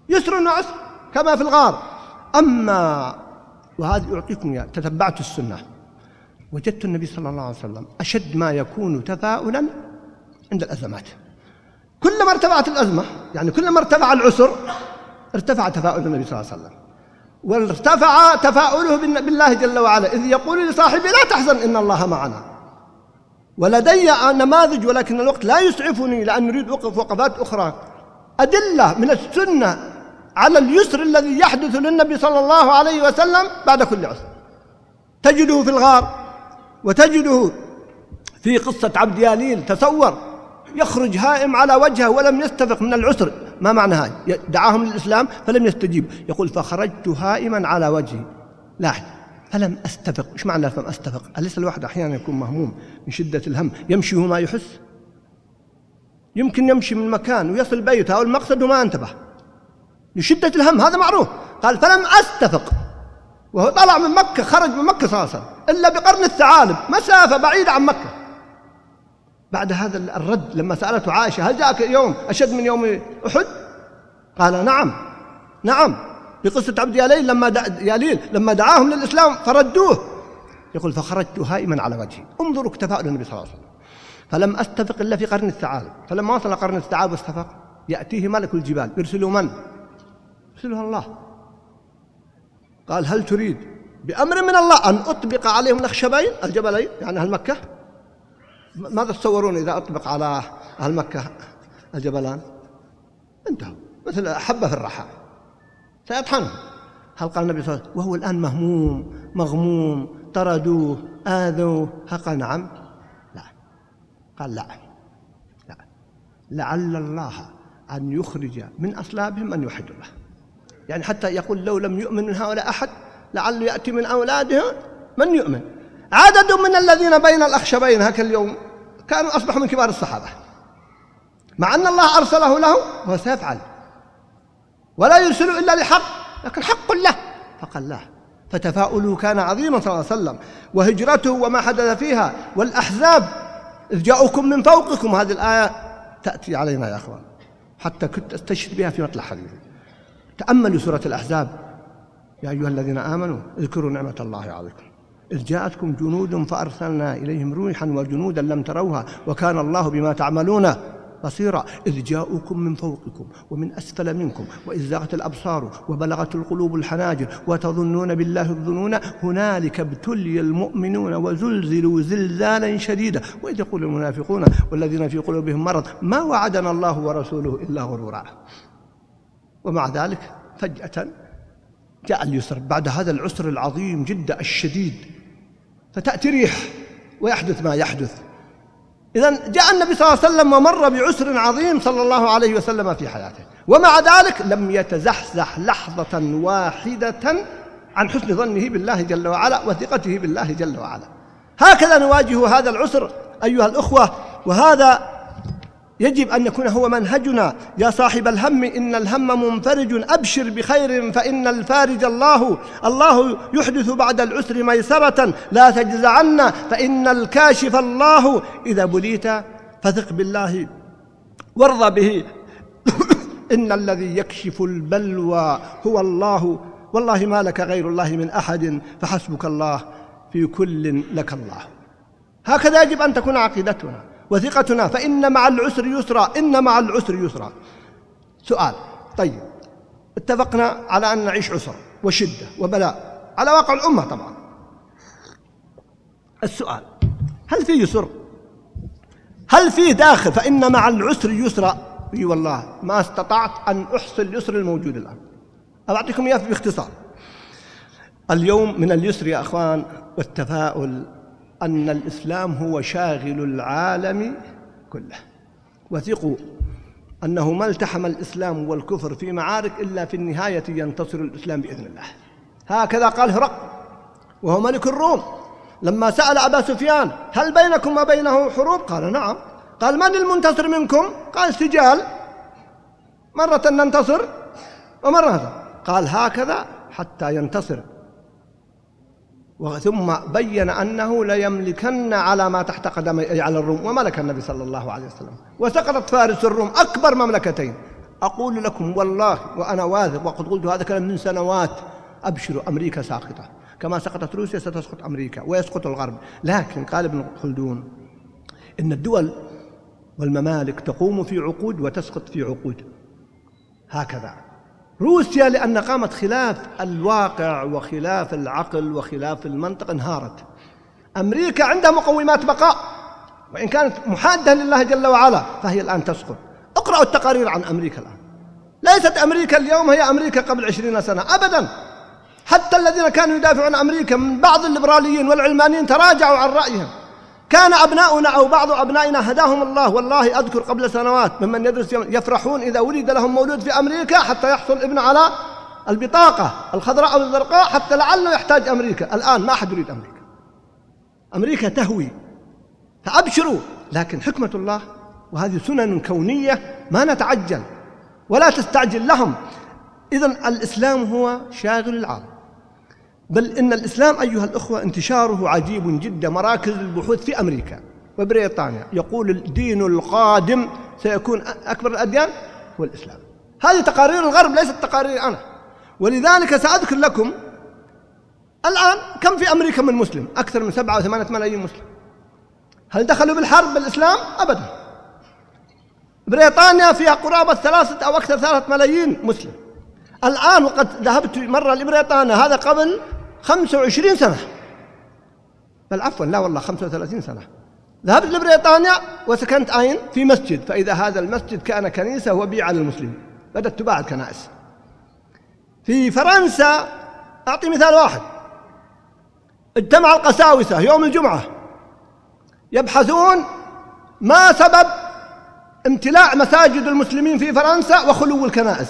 يسر وعسر كما في الغار. أما وهذه أعطيكم إياه، تتبعت السنة وجدت النبي صلى الله عليه وسلم أشد ما يكون تفاؤلا عند الأزمات. كلما ارتفعت الأزمة، يعني كلما ارتفع العسر ارتفع تفاؤل النبي صلى الله عليه وسلم، وارتفع تفاؤله بالله جل وعلا، إذ يقول لصاحبه لا تحزن إن الله معنا. ولدي نماذج ولكن الوقت لا يسعفني لأن نريد وقف وقفات أخرى، أدلة من السنة على اليسر الذي يحدث للنبي صلى الله عليه وسلم بعد كل عسر. تجده في الغار، وتجده في قصة عبد ياليل. تصور يخرج هائم على وجهه ولم يستفق من العسر. ما معنى هذا؟ دعاهم للإسلام فلم يستجيب، يقول فخرجت هائما على وجهي لاحظ فلم أستفق. إيش معنى فلم أستفق؟ أليس الواحد أحيانا يكون مهموم من شدة الهم يمشي وما يحس؟ يمكن يمشي من مكان ويصل بيته والمقصد وما انتبه لشدة الهم، هذا معروف. قال فلم أستفق، وهو طلع من مكة، خرج من مكة صلى الله عليه وسلم إلا بقرن الثعالب، مسافة بعيدة عن مكة. بعد هذا الرد لما سألته عائشة هل جاءك يوم أشد من يوم أحد؟ قال نعم نعم، بقصة عبد ياليل لما ياليل لما دعاهم للإسلام فردوه. يقول فخرجت هائما على وجهي. انظروا تفاؤل النبي صلى الله عليه وسلم. فلم أستفق إلا في قرن الثعالب. فلما وصل قرن الثعالب واستفق يأتيه ملك الجبال. يرسله من؟ يرسله الله. قال هل تريد بأمر من الله أن أطبق عليهم الأخشبين الجبلين، يعني أهل مكة؟ ماذا تصورون إذا أطبق على أهل مكة الجبلان؟ انتهوا مثل حبة في الرحى، سيطحنهم. هل قال النبي صلى الله عليه وسلم وهو الآن مهموم مغموم طردوه آذوه؟ قال نعم. لا، قال لا لا، لعل الله أن يخرج من أصلابهم من يوحد الله. يعني حتى يقول لو لم يؤمن من هؤلاء أحد لعله يأتي من أولادهم من يؤمن. عدد من الذين بين الأخشبين هكا اليوم كانوا أصبحوا من كبار الصحابة، مع أن الله أرسله له وهو سيفعل ولا يرسل إلا لحق، لكن حق له فقال له. فتفاؤله كان عظيما صلى الله عليه وسلم، وهجرته وما حدث فيها، والأحزاب إذ جاءوكم من فوقكم. هذه الآية تأتي علينا يا أخوان حتى كنت أستشهد بها في مطلع حديثي. تأملوا سورة الأحزاب. يا أيها الذين آمنوا اذكروا نعمة الله عليكم إذ جاءتكم جنود فأرسلنا إليهم ريحا وجنودا لم تروها وكان الله بما تعملون بصيرا. إذ جاءوكم من فوقكم ومن أسفل منكم وإذ زاغت الأبصار وبلغت القلوب الحناجر وتظنون بالله الظنون هنالك ابتلي المؤمنون وزلزلوا زلزالا شديدا وإذ يقول المنافقون والذين في قلوبهم مرض ما وعدنا الله ورسوله إلا غرورا. ومع ذلك فجأة جاء اليسر بعد هذا العسر العظيم جدا الشديد، فتأتي ريح ويحدث ما يحدث. إذن جاء النبي صلى الله عليه وسلم ومر بعسر عظيم صلى الله عليه وسلم في حياته، ومع ذلك لم يتزحزح لحظة واحدة عن حسن ظنه بالله جل وعلا وثقته بالله جل وعلا. هكذا نواجه هذا العسر أيها الأخوة، وهذا يجب أن يكون هو منهجنا. يا صاحب الهم إن الهم منفرج أبشر بخير فإن الفارج الله. الله يحدث بعد العسر ميسرة لا تجزعن فإن الكاشف الله. إذا بليت فثق بالله وارضى به إن الذي يكشف البلوى هو الله والله ما لك غير الله من أحد فحسبك الله في كل لك الله. هكذا يجب أن تكون عقيدتنا وثقتنا، فإن مع العسر يسرا، إن مع العسر يسرا. سؤال، طيب اتفقنا على أن نعيش عسر وشدة وبلاء على واقع الأمة طبعا. السؤال، هل في يسر؟ هل في داخل فإن مع العسر يسرا؟ اي والله ما استطعت أن أحصي اليسر الموجود الآن. أعطيكم إياه باختصار. اليوم من اليسر يا أخوان والتفاؤل أن الإسلام هو شاغل العالم كله، وثقوا أنه ما التحم الإسلام والكفر في معارك إلا في النهاية ينتصر الإسلام بإذن الله. هكذا قال هرقل وهو ملك الروم لما سأل أبا سفيان هل بينكم وبينه حروب؟ قال نعم. قال من المنتصر منكم؟ قال سجال، مرة ننتصر ومرة. قال هكذا حتى ينتصر، ثم بين أنه ليملكن على ما تحت قدمي على الروم، وملك النبي صلى الله عليه وسلم، وسقطت فارس الروم أكبر مملكتين أقول لكم والله وأنا واثق وقد قلت هذا كلام من سنوات، أبشروا أمريكا ساقطة، كما سقطت روسيا ستسقط أمريكا ويسقط الغرب. لكن قال ابن خلدون إن الدول والممالك تقوم في عقود وتسقط في عقود، هكذا. روسيا لأن قامت خلاف الواقع وخلاف العقل وخلاف المنطق انهارت. أمريكا عندها مقومات بقاء، وإن كانت محادة لله جل وعلا فهي الآن تسقط. اقرأوا التقارير عن أمريكا الآن، ليست أمريكا اليوم هي أمريكا قبل عشرين سنة أبدا. حتى الذين كانوا يدافعون عن أمريكا من بعض الليبراليين والعلمانيين تراجعوا عن رأيهم. كان أبناؤنا أو بعض أبنائنا هداهم الله، والله أذكر قبل سنوات ممن يدرس يفرحون إذا ولد لهم مولود في أمريكا حتى يحصل ابن على البطاقة الخضراء أو الزرقاء حتى لعله يحتاج أمريكا. الآن ما أحد يريد أمريكا، أمريكا تهوي، فأبشروا. لكن حكمة الله وهذه سنن كونية ما نتعجل ولا تستعجل لهم. إذن الإسلام هو شاغل العالم، بل إن الإسلام أيها الأخوة انتشاره عجيب جدا. مراكز البحوث في أمريكا وبريطانيا يقول الدين القادم سيكون أكبر الأديان هو الإسلام. هذه تقارير الغرب ليست تقارير أنا. ولذلك سأذكر لكم الآن كم في أمريكا من مسلم؟ أكثر من سبعة وثمانية ملايين مسلم. هل دخلوا بالحرب بالإسلام؟ أبدا. بريطانيا فيها قرابة ثلاثة أو أكثر ثلاثة ملايين مسلم الآن. وقد ذهبت مرة لبريطانيا هذا قبل خمسة وعشرين سنة، بل عفوا لا والله خمسة وثلاثين سنة. ذهبت لبريطانيا وسكنت أين؟ في مسجد، فإذا هذا المسجد كان كنيسة وبيع للمسلمين، بدأت تباع الكنائس. في فرنسا أعطي مثال واحد، اجتمع القساوسة يوم الجمعة يبحثون ما سبب امتلاء مساجد المسلمين في فرنسا وخلو الكنائس.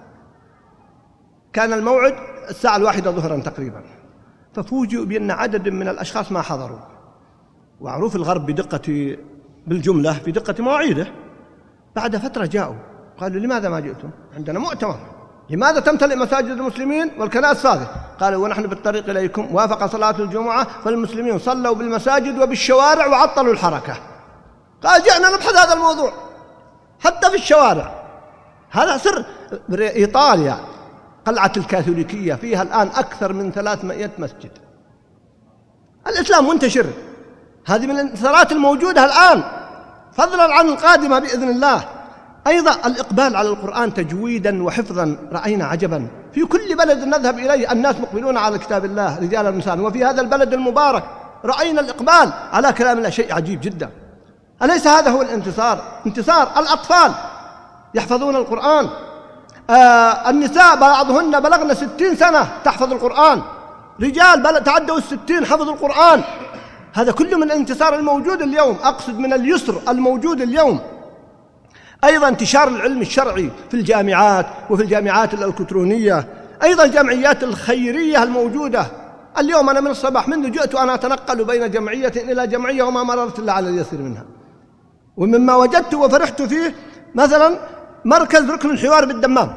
كان الموعد الساعة الواحدة ظهرا تقريبا، ففوجئوا بأن عدد من الأشخاص ما حضروا. ومعروف الغرب بدقة بالجملة في دقة مواعيده. بعد فترة جاءوا قالوا لماذا ما جئتم؟ عندنا مؤتمر، لماذا تمتلئ مساجد المسلمين والكنائس فاضية؟ قالوا ونحن بالطريق إليكم، وافق صلاة الجمعة فالمسلمين صلوا بالمساجد وبالشوارع وعطلوا الحركة. قال جئنا نبحث هذا الموضوع حتى في الشوارع. هذا سر. إيطاليا قلعة الكاثوليكية فيها الآن أكثر من ثلاثمائة مسجد. الإسلام منتشر، هذه من الانتصارات الموجودة الآن، فضلا عن القادمة بإذن الله. أيضا الإقبال على القرآن تجويدا وحفظا، رأينا عجبا في كل بلد نذهب إليه الناس مقبلون على كتاب الله رجالا ونساء، وفي هذا البلد المبارك رأينا الإقبال على كلام الله، شيء عجيب جدا. أليس هذا هو الانتصار؟ انتصار. الأطفال يحفظون القرآن، آه النساء بعضهن بلغن ستين سنة تحفظ القرآن، رجال تعدوا الستين حفظوا القرآن. هذا كله من الانتصار الموجود اليوم، أقصد من اليسر الموجود اليوم. أيضا انتشار العلم الشرعي في الجامعات وفي الجامعات الإلكترونية، أيضا الجمعيات الخيرية الموجودة. اليوم أنا من الصباح منذ جئت أنا أتنقل بين جمعية إلى جمعية وما مررت إلا على اليسير منها. ومما وجدت وفرحت فيه مثلا مركز ركن الحوار بالدمام،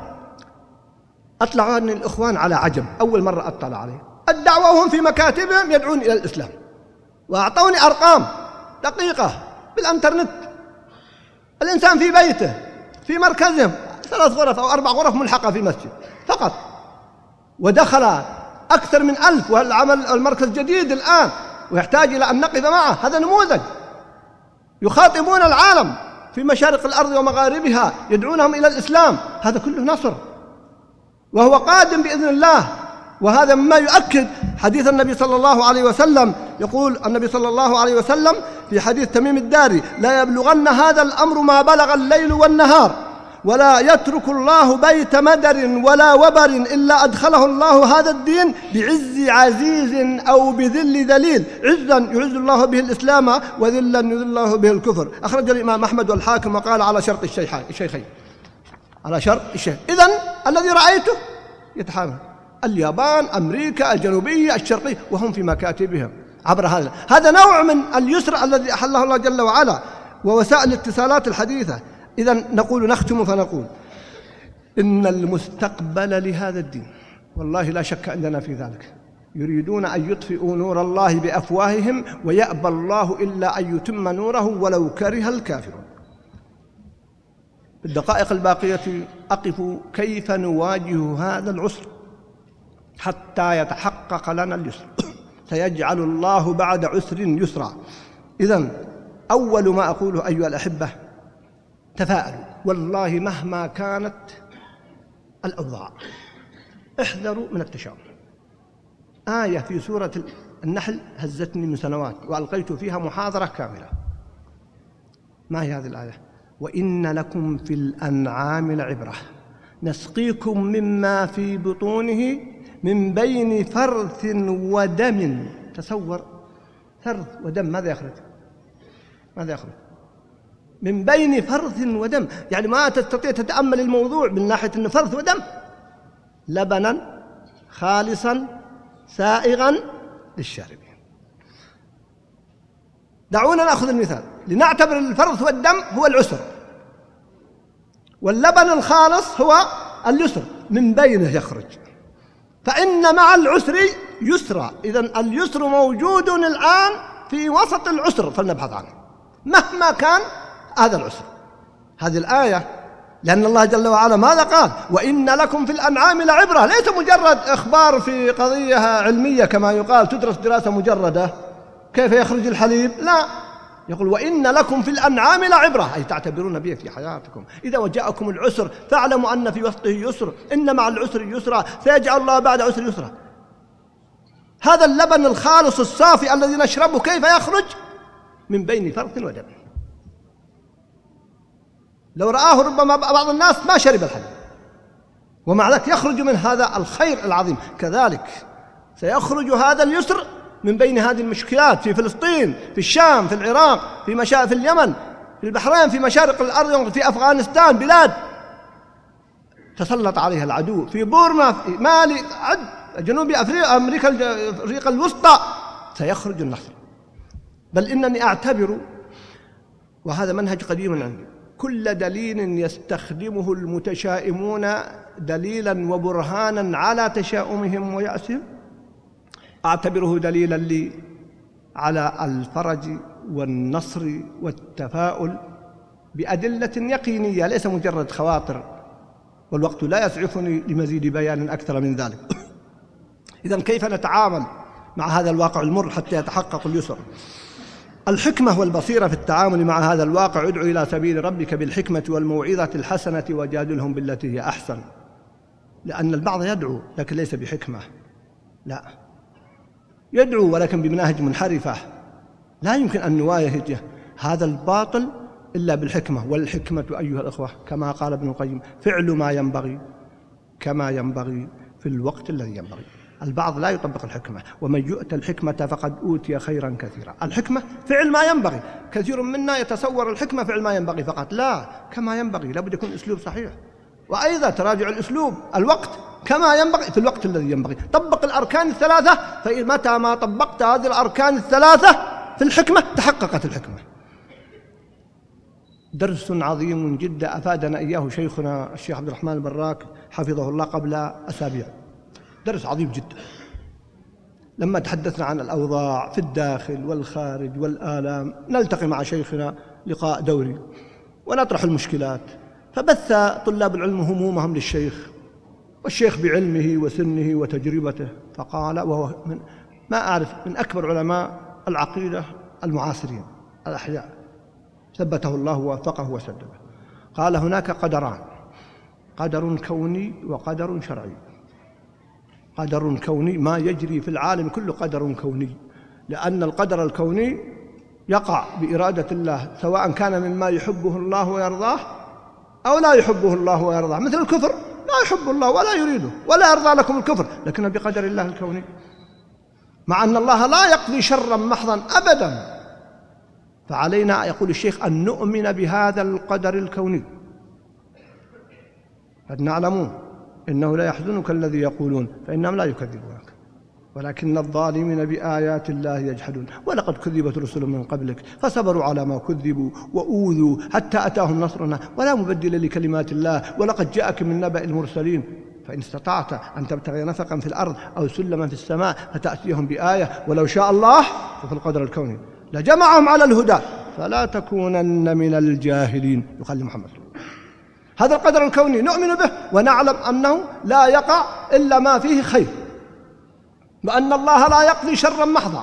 أطلع عني الإخوان على عجب، أول مرة أطلع عليه. الدعوة وهم في مكاتبهم يدعون إلى الإسلام، وأعطوني أرقام دقيقة بالإنترنت. الإنسان في بيته في مركزهم ثلاث غرف أو أربع غرف ملحقة في مسجد فقط، ودخل أكثر من ألف، والعمل المركز جديد الآن ويحتاج إلى أن نقف معه. هذا نموذج، يخاطبون العالم في مشارق الأرض ومغاربها، يدعونهم إلى الإسلام. هذا كله نصر وهو قادم بإذن الله. وهذا مما يؤكد حديث النبي صلى الله عليه وسلم. يقول النبي صلى الله عليه وسلم في حديث تميم الداري: لا يبلغن هذا الأمر ما بلغ الليل والنهار، ولا يترك الله بيت مدر ولا وبر إلا أدخله الله هذا الدين بعز عزيز أو بذل ذليل. عزا يعز الله به الإسلام، وذلا يذل الله به الكفر. أخرج الإمام أحمد والحاكم وقال على شرط الشيخين، على شرط الشيخ. إذن الذي رأيته يتحامل اليابان، أمريكا الجنوبية، الشرقية، وهم في مكاتبهم عبر هذا. هذا نوع من اليسر الذي أحله الله جل وعلا ووسائل الاتصالات الحديثة. إذن نقول نختم فنقول إن المستقبل لهذا الدين والله لا شك عندنا في ذلك. يريدون أن يطفئوا نور الله بأفواههم ويأبى الله إلا أن يتم نوره ولو كره الكافرون. بالدقائق الباقية أقف كيف نواجه هذا العسر حتى يتحقق لنا اليسر. سيجعل الله بعد عسر يسرا. إذن أول ما أقوله أيها الأحبة، تفاءلوا، والله مهما كانت الأوضاع احذروا من التشاؤم. آية في سورة النحل هزتني من سنوات وألقيت فيها محاضرة كاملة. ما هي هذه الآية؟ وإن لكم في الأنعام لعبرة نسقيكم مما في بطونه من بين فرث ودم. تصور فرث ودم، ماذا يخرج؟ ماذا يخرج؟ من بين فرث ودم، يعني ما تستطيع تتأمل الموضوع من ناحية أنه فرث ودم. لبنا خالصا سائغا للشاربين. دعونا نأخذ المثال لنعتبر الفرث والدم هو العسر، واللبن الخالص هو اليسر، من بينه يخرج. فإن مع العسر يسرا. إذن اليسر موجود الآن في وسط العسر، فلنبحث عنه مهما كان هذا العسر. هذه الآية لأن الله جل وعلا ماذا قال؟ وإن لكم في الأنعام لعبرة. ليس مجرد إخبار في قضية علمية كما يقال تدرس دراسة مجردة كيف يخرج الحليب، لا، يقول وإن لكم في الأنعام لعبرة، أي تعتبرون به في حياتكم. إذا وجاءكم العسر فاعلموا أن في وسطه يسر، إن مع العسر يسرا، سيجعل الله بعد عسر يسرا. هذا اللبن الخالص الصافي الذي نشربه كيف يخرج؟ من بين فرث ودم. لو رآه ربما بعض الناس ما شرب الحليب، ومع ذلك يخرج من هذا الخير العظيم. كذلك سيخرج هذا اليسر من بين هذه المشكلات في فلسطين، في الشام، في العراق، في مشا... في اليمن، في البحرين، في مشارق الأرض، في أفغانستان، بلاد تسلط عليها العدو، في بورما، في مالي، عد جنوب أفريقيا، أمريكا أفريقيا الوسطى، سيخرج النصر. بل إنني أعتبر، وهذا منهج قديم عندي، كل دليل يستخدمه المتشائمون دليلا وبرهانا على تشاؤمهم ويأسهم أعتبره دليلا لي على الفرج والنصر والتفاؤل بأدلة يقينية، ليس مجرد خواطر، والوقت لا يسعفني لمزيد بيان أكثر من ذلك. إذن كيف نتعامل مع هذا الواقع المر حتى يتحقق اليسر؟ الحكمة والبصيرة في التعامل مع هذا الواقع. ادع إلى سبيل ربك بالحكمة والموعظة الحسنة وجادلهم بالتي هي أحسن. لأن البعض يدعو لكن ليس بحكمة، لا، يدعو ولكن بمناهج منحرفة، لا يمكن أن نواجه هذا الباطل إلا بالحكمة. والحكمة أيها الأخوة كما قال ابن القيم فعل ما ينبغي كما ينبغي في الوقت الذي ينبغي. البعض لا يطبق الحكمة، ومن يؤتى الحكمة فقد أوتي خيرا كثيرا. الحكمة فعل ما ينبغي. كثير منا يتصور الحكمة فعل ما ينبغي فقط، لا، كما ينبغي، لابد يكون أسلوب صحيح. وأيضا تراجع الأسلوب، الوقت كما ينبغي في الوقت الذي ينبغي. طبق الأركان الثلاثة، فمتى ما طبقت هذه الأركان الثلاثة في الحكمة تحققت الحكمة. درس عظيم جدا أفادنا إياه شيخنا الشيخ عبد الرحمن البراك حفظه الله قبل أسابيع، درس عظيم جدا لما تحدثنا عن الأوضاع في الداخل والخارج والآلام. نلتقي مع شيخنا لقاء دوري ونطرح المشكلات، فبث طلاب العلم همومهم للشيخ، والشيخ بعلمه وسنه وتجربته فقال، وهو من ما أعرف من أكبر علماء العقيدة المعاصرين الأحياء ثبته الله ووفقه وسدده، قال هناك قدران، قدر كوني وقدر شرعي. قدر كوني ما يجري في العالم كله قدر كوني، لأن القدر الكوني يقع بإرادة الله، سواء كان مما يحبه الله ويرضاه أو لا يحبه الله ويرضاه. مثل الكفر، لا يحب الله ولا يريده ولا يرضى لكم الكفر، لكنه بقدر الله الكوني، مع أن الله لا يقضي شرا محضا أبدا. فعلينا يقول الشيخ أن نؤمن بهذا القدر الكوني. قد نعلم إنه لا يحزنك الذي يقولون فإنهم لا يكذبونك ولكن الظالمين بآيات الله يجحدون ولقد كذبت رسل من قبلك فصبروا على ما كذبوا وأوذوا حتى أتاهم نصرنا ولا مبدل لكلمات الله ولقد جاءك من نبأ المرسلين فإن استطعت أن تبتغي نفقا في الأرض أو سلما في السماء فتأتيهم بآية ولو شاء الله ففي القدر الكوني لجمعهم على الهدى فلا تكونن من الجاهلين. يخلي محمد هذا القدر الكوني نؤمن به ونعلم أنه لا يقع إلا ما فيه خير، وأن الله لا يقضي شرا محضا.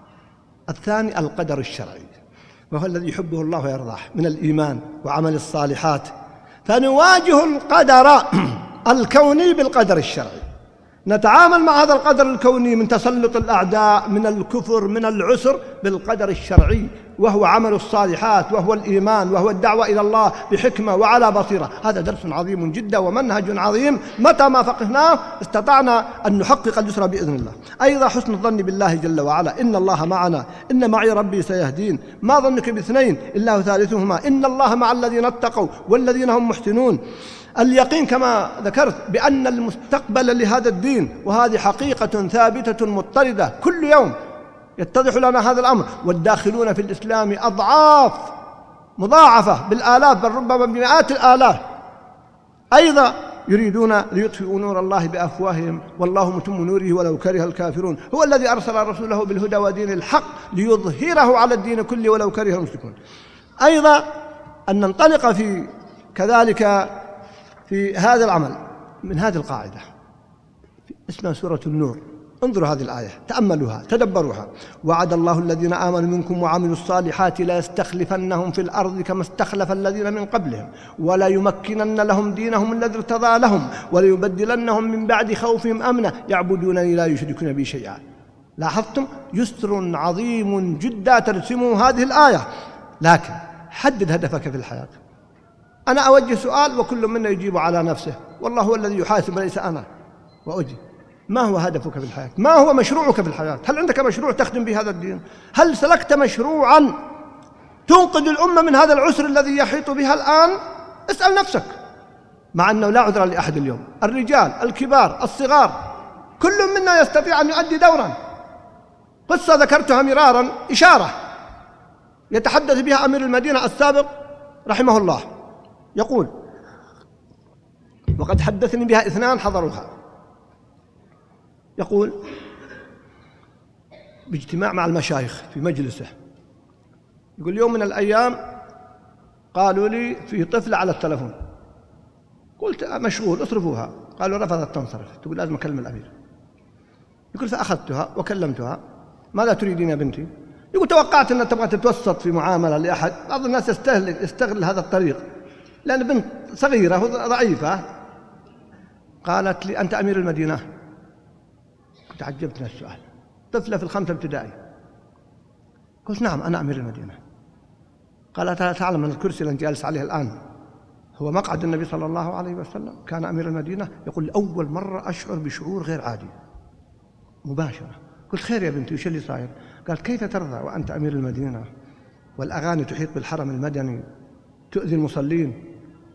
الثاني القدر الشرعي، وهو الذي يحبه الله ويرضاه من الإيمان وعمل الصالحات، فنواجه القدر الكوني بالقدر الشرعي، نتعامل مع هذا القدر الكوني من تسلط الأعداء، من الكفر، من العسر، بالقدر الشرعي، وهو عمل الصالحات، وهو الإيمان، وهو الدعوة إلى الله بحكمة وعلى بصيرة. هذا درس عظيم جدا ومنهج عظيم، متى ما فقهناه استطعنا أن نحقق اليسر بإذن الله. أيضا حسن الظن بالله جل وعلا، إن الله معنا، إن معي ربي سيهدين، ما ظنك باثنين إلا هو ثالثهما، إن الله مع الذين اتقوا والذين هم محسنون. اليقين كما ذكرت بأن المستقبل لهذا الدين، وهذه حقيقة ثابتة مضطردة كل يوم يتضح لنا هذا الأمر، والداخلون في الإسلام أضعاف مضاعفة بالآلاف، بل ربما بمئات الآلاف. أيضا يريدون ليطفئوا نور الله بأفواههم والله متم نوره ولو كره الكافرون. هو الذي أرسل رسوله بالهدى ودين الحق ليظهره على الدين كله ولو كره المشركون. أيضا أن ننطلق في كذلك في هذا العمل من هذه القاعدة اسمها سورة النور. انظروا هذه الآية، تأملوها، تدبروها. وعد الله الذين آمنوا منكم وعملوا الصالحات لا يستخلفنهم في الأرض كما استخلف الذين من قبلهم ولا يمكنن لهم دينهم الذي ارتضى لهم وليبدلنهم من بعد خوفهم أمنا يعبدونني لا يشركون بي شيئا. لاحظتم يسر عظيم جدا ترسمه هذه الآية، لكن حدد هدفك في الحياة. أنا أوجه سؤال وكل منا يجيب على نفسه، والله هو الذي يحاسب ليس أنا، وأجيب. ما هو هدفك في الحياة؟ ما هو مشروعك في الحياة؟ هل عندك مشروع تخدم به هذا الدين؟ هل سلكت مشروعا تنقذ الأمة من هذا العسر الذي يحيط بها الآن؟ اسأل نفسك، مع أنه لا عذر لأحد اليوم، الرجال، الكبار، الصغار، كل منا يستطيع أن يؤدي دورا. قصة ذكرتها مرارا، إشارة يتحدث بها أمير المدينة السابق رحمه الله، يقول وقد حدثني بها اثنان حضروها، يقول باجتماع مع المشايخ في مجلسه، يقول يوم من الأيام قالوا لي في طفلة على التلفون، قلت مشغول اصرفوها، قالوا رفضت تنصرف، تقول لازم أكلم الأمير. يقول فأخذتها وكلمتها، ماذا تريدين يا بنتي؟ يقول توقعت أنها تبغى تتوسط في معاملة لأحد، بعض الناس يستهلك يستغل هذا الطريق لأن بنت صغيرة ضعيفة. قالت لي أنت أمير المدينة؟ كنت عجبت من السؤال، طفلة في الخمسة ابتدائي. قلت نعم أنا أمير المدينة. قالت لا تعلم أن الكرسي اللي جالس عليه الآن هو مقعد النبي صلى الله عليه وسلم، كان أمير المدينة. يقول أول مرة أشعر بشعور غير عادي مباشرة. قلت خير يا بنتي وش اللي صاير؟ قالت كيف ترضى وأنت أمير المدينة والأغاني تحيط بالحرم المدني تؤذي المصلين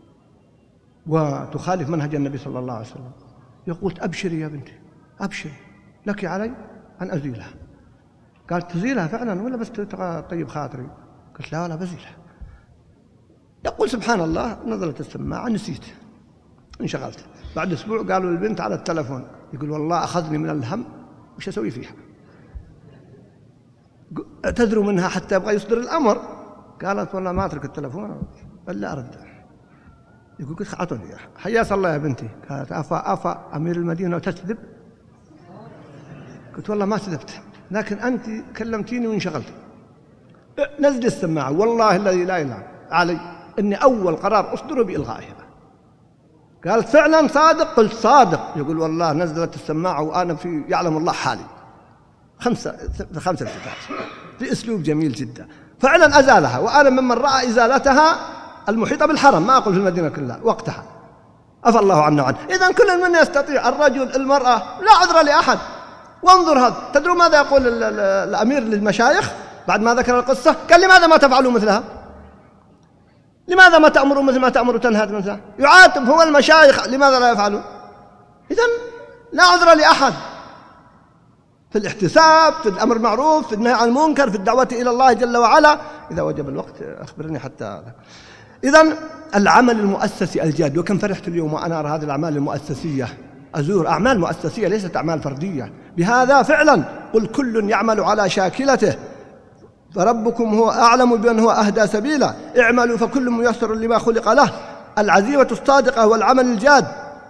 وتخالف منهج النبي صلى الله عليه وسلم؟ يقول أبشري يا بنتي أبشري، لك علي أن أزيلها. قالت تزيلها فعلا ولا بس طيب خاطري؟ قلت لا ولا بزيلها. يقول سبحان الله نزلت السماعة نسيت انشغلت. بعد أسبوع قالوا للبنت على التلفون، يقول والله أخذني من الهم وش أسوي فيها؟ اعتذروا منها حتى يبغى يصدر الأمر. قالت والله ما أترك التلفون إلا أرد. يقول قلت أعطوني إياه. حياك الله يا بنتي. قالت أفا أفا أمير المدينة وتكذب؟ قلت والله ما كذبت، لكن أنت كلمتيني وانشغلت. نزل السماعة، والله الذي لا إله علي إني أول قرار أصدره بإلغائها. قالت فعلا صادق؟ قلت صادق. يقول والله نزلت السماعة وأنا في يعلم الله حالي خمسة خمسة ستة بأسلوب جميل جدا. فعلا أزالها، وأنا ممن رأى إزالتها المحيطة بالحرم، ما أقول في المدينة كلها وقتها، عفى الله عنا وعنه. إذن كل من يستطيع، الرجل المرأة، لا عذر لأحد. وانظر هذا، تدروا ماذا يقول الأمير للمشايخ بعد ما ذكر القصة؟ قال لماذا ما تفعلوا مثلها؟ لماذا ما تأمروا مثل ما تأمروا تنهد مثلها؟ يعاتب هو المشايخ لماذا لا يفعلوا؟ إذن لا عذر لأحد في الاحتساب، في الأمر المعروف، في النهي عن المنكر، في الدعوة إلى الله جل وعلا. إذا وجب الوقت أخبرني حتى. إذن العمل المؤسسي الجاد، وكم فرحت اليوم وأنا أرى هذه الأعمال المؤسسية، أزور أعمال مؤسسية ليست أعمال فردية. بهذا فعلا قل كل يعمل على شاكلته فربكم هو أعلم بمن هو أهدى سبيلا، اعملوا فكل ميسر لما خلق له. العزيمة الصادقة والعمل الجاد.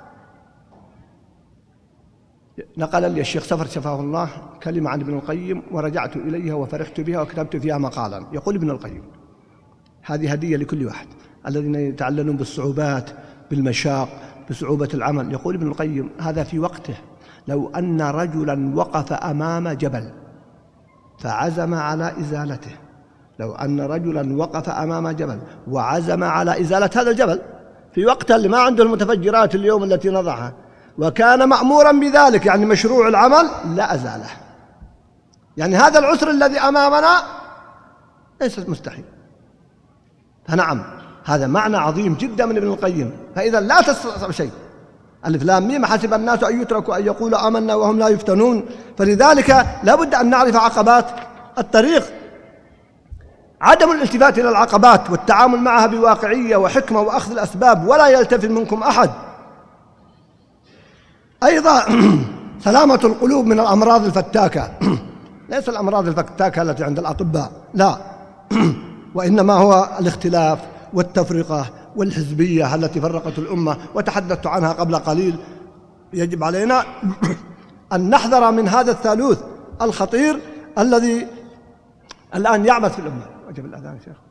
نقل لي الشيخ سفر شفاه الله كلمة عن ابن القيم ورجعت إليها وفرحت بها وكتبت فيها مقالا. يقول ابن القيم: هذه هدية لكل واحد الذين يتعللون بالصعوبات، بالمشاق، بصعوبة العمل. يقول ابن القيم: هذا في وقته. لو أن رجلا وقف أمام جبل فعزم على إزالته، لو أن رجلا وقف أمام جبل وعزم على إزالة هذا الجبل في وقته اللي ما عنده المتفجرات اليوم التي نضعها، وكان مأمورا بذلك، يعني مشروع العمل، لا أزاله. يعني هذا العسر الذي أمامنا ليس مستحيل. فنعم، هذا معنى عظيم جدا من ابن القيم. فإذا لا تستطيع شيء. ألف لام ميم حسب الناس أن يتركوا أن يقولوا آمنا وهم لا يفتنون. فلذلك لا بد أن نعرف عقبات الطريق. عدم الالتفات إلى العقبات والتعامل معها بواقعية وحكمة وأخذ الأسباب، ولا يلتفت منكم أحد. أيضا سلامة القلوب من الأمراض الفتاكة. ليس الأمراض الفتاكة التي عند الأطباء، لا، وإنما هو الاختلاف والتفرقة والحزبية التي فرقت الأمة، وتحدثت عنها قبل قليل. يجب علينا أن نحذر من هذا الثالوث الخطير الذي الآن يعبث في الأمة. وجب الأذان يا شيخ.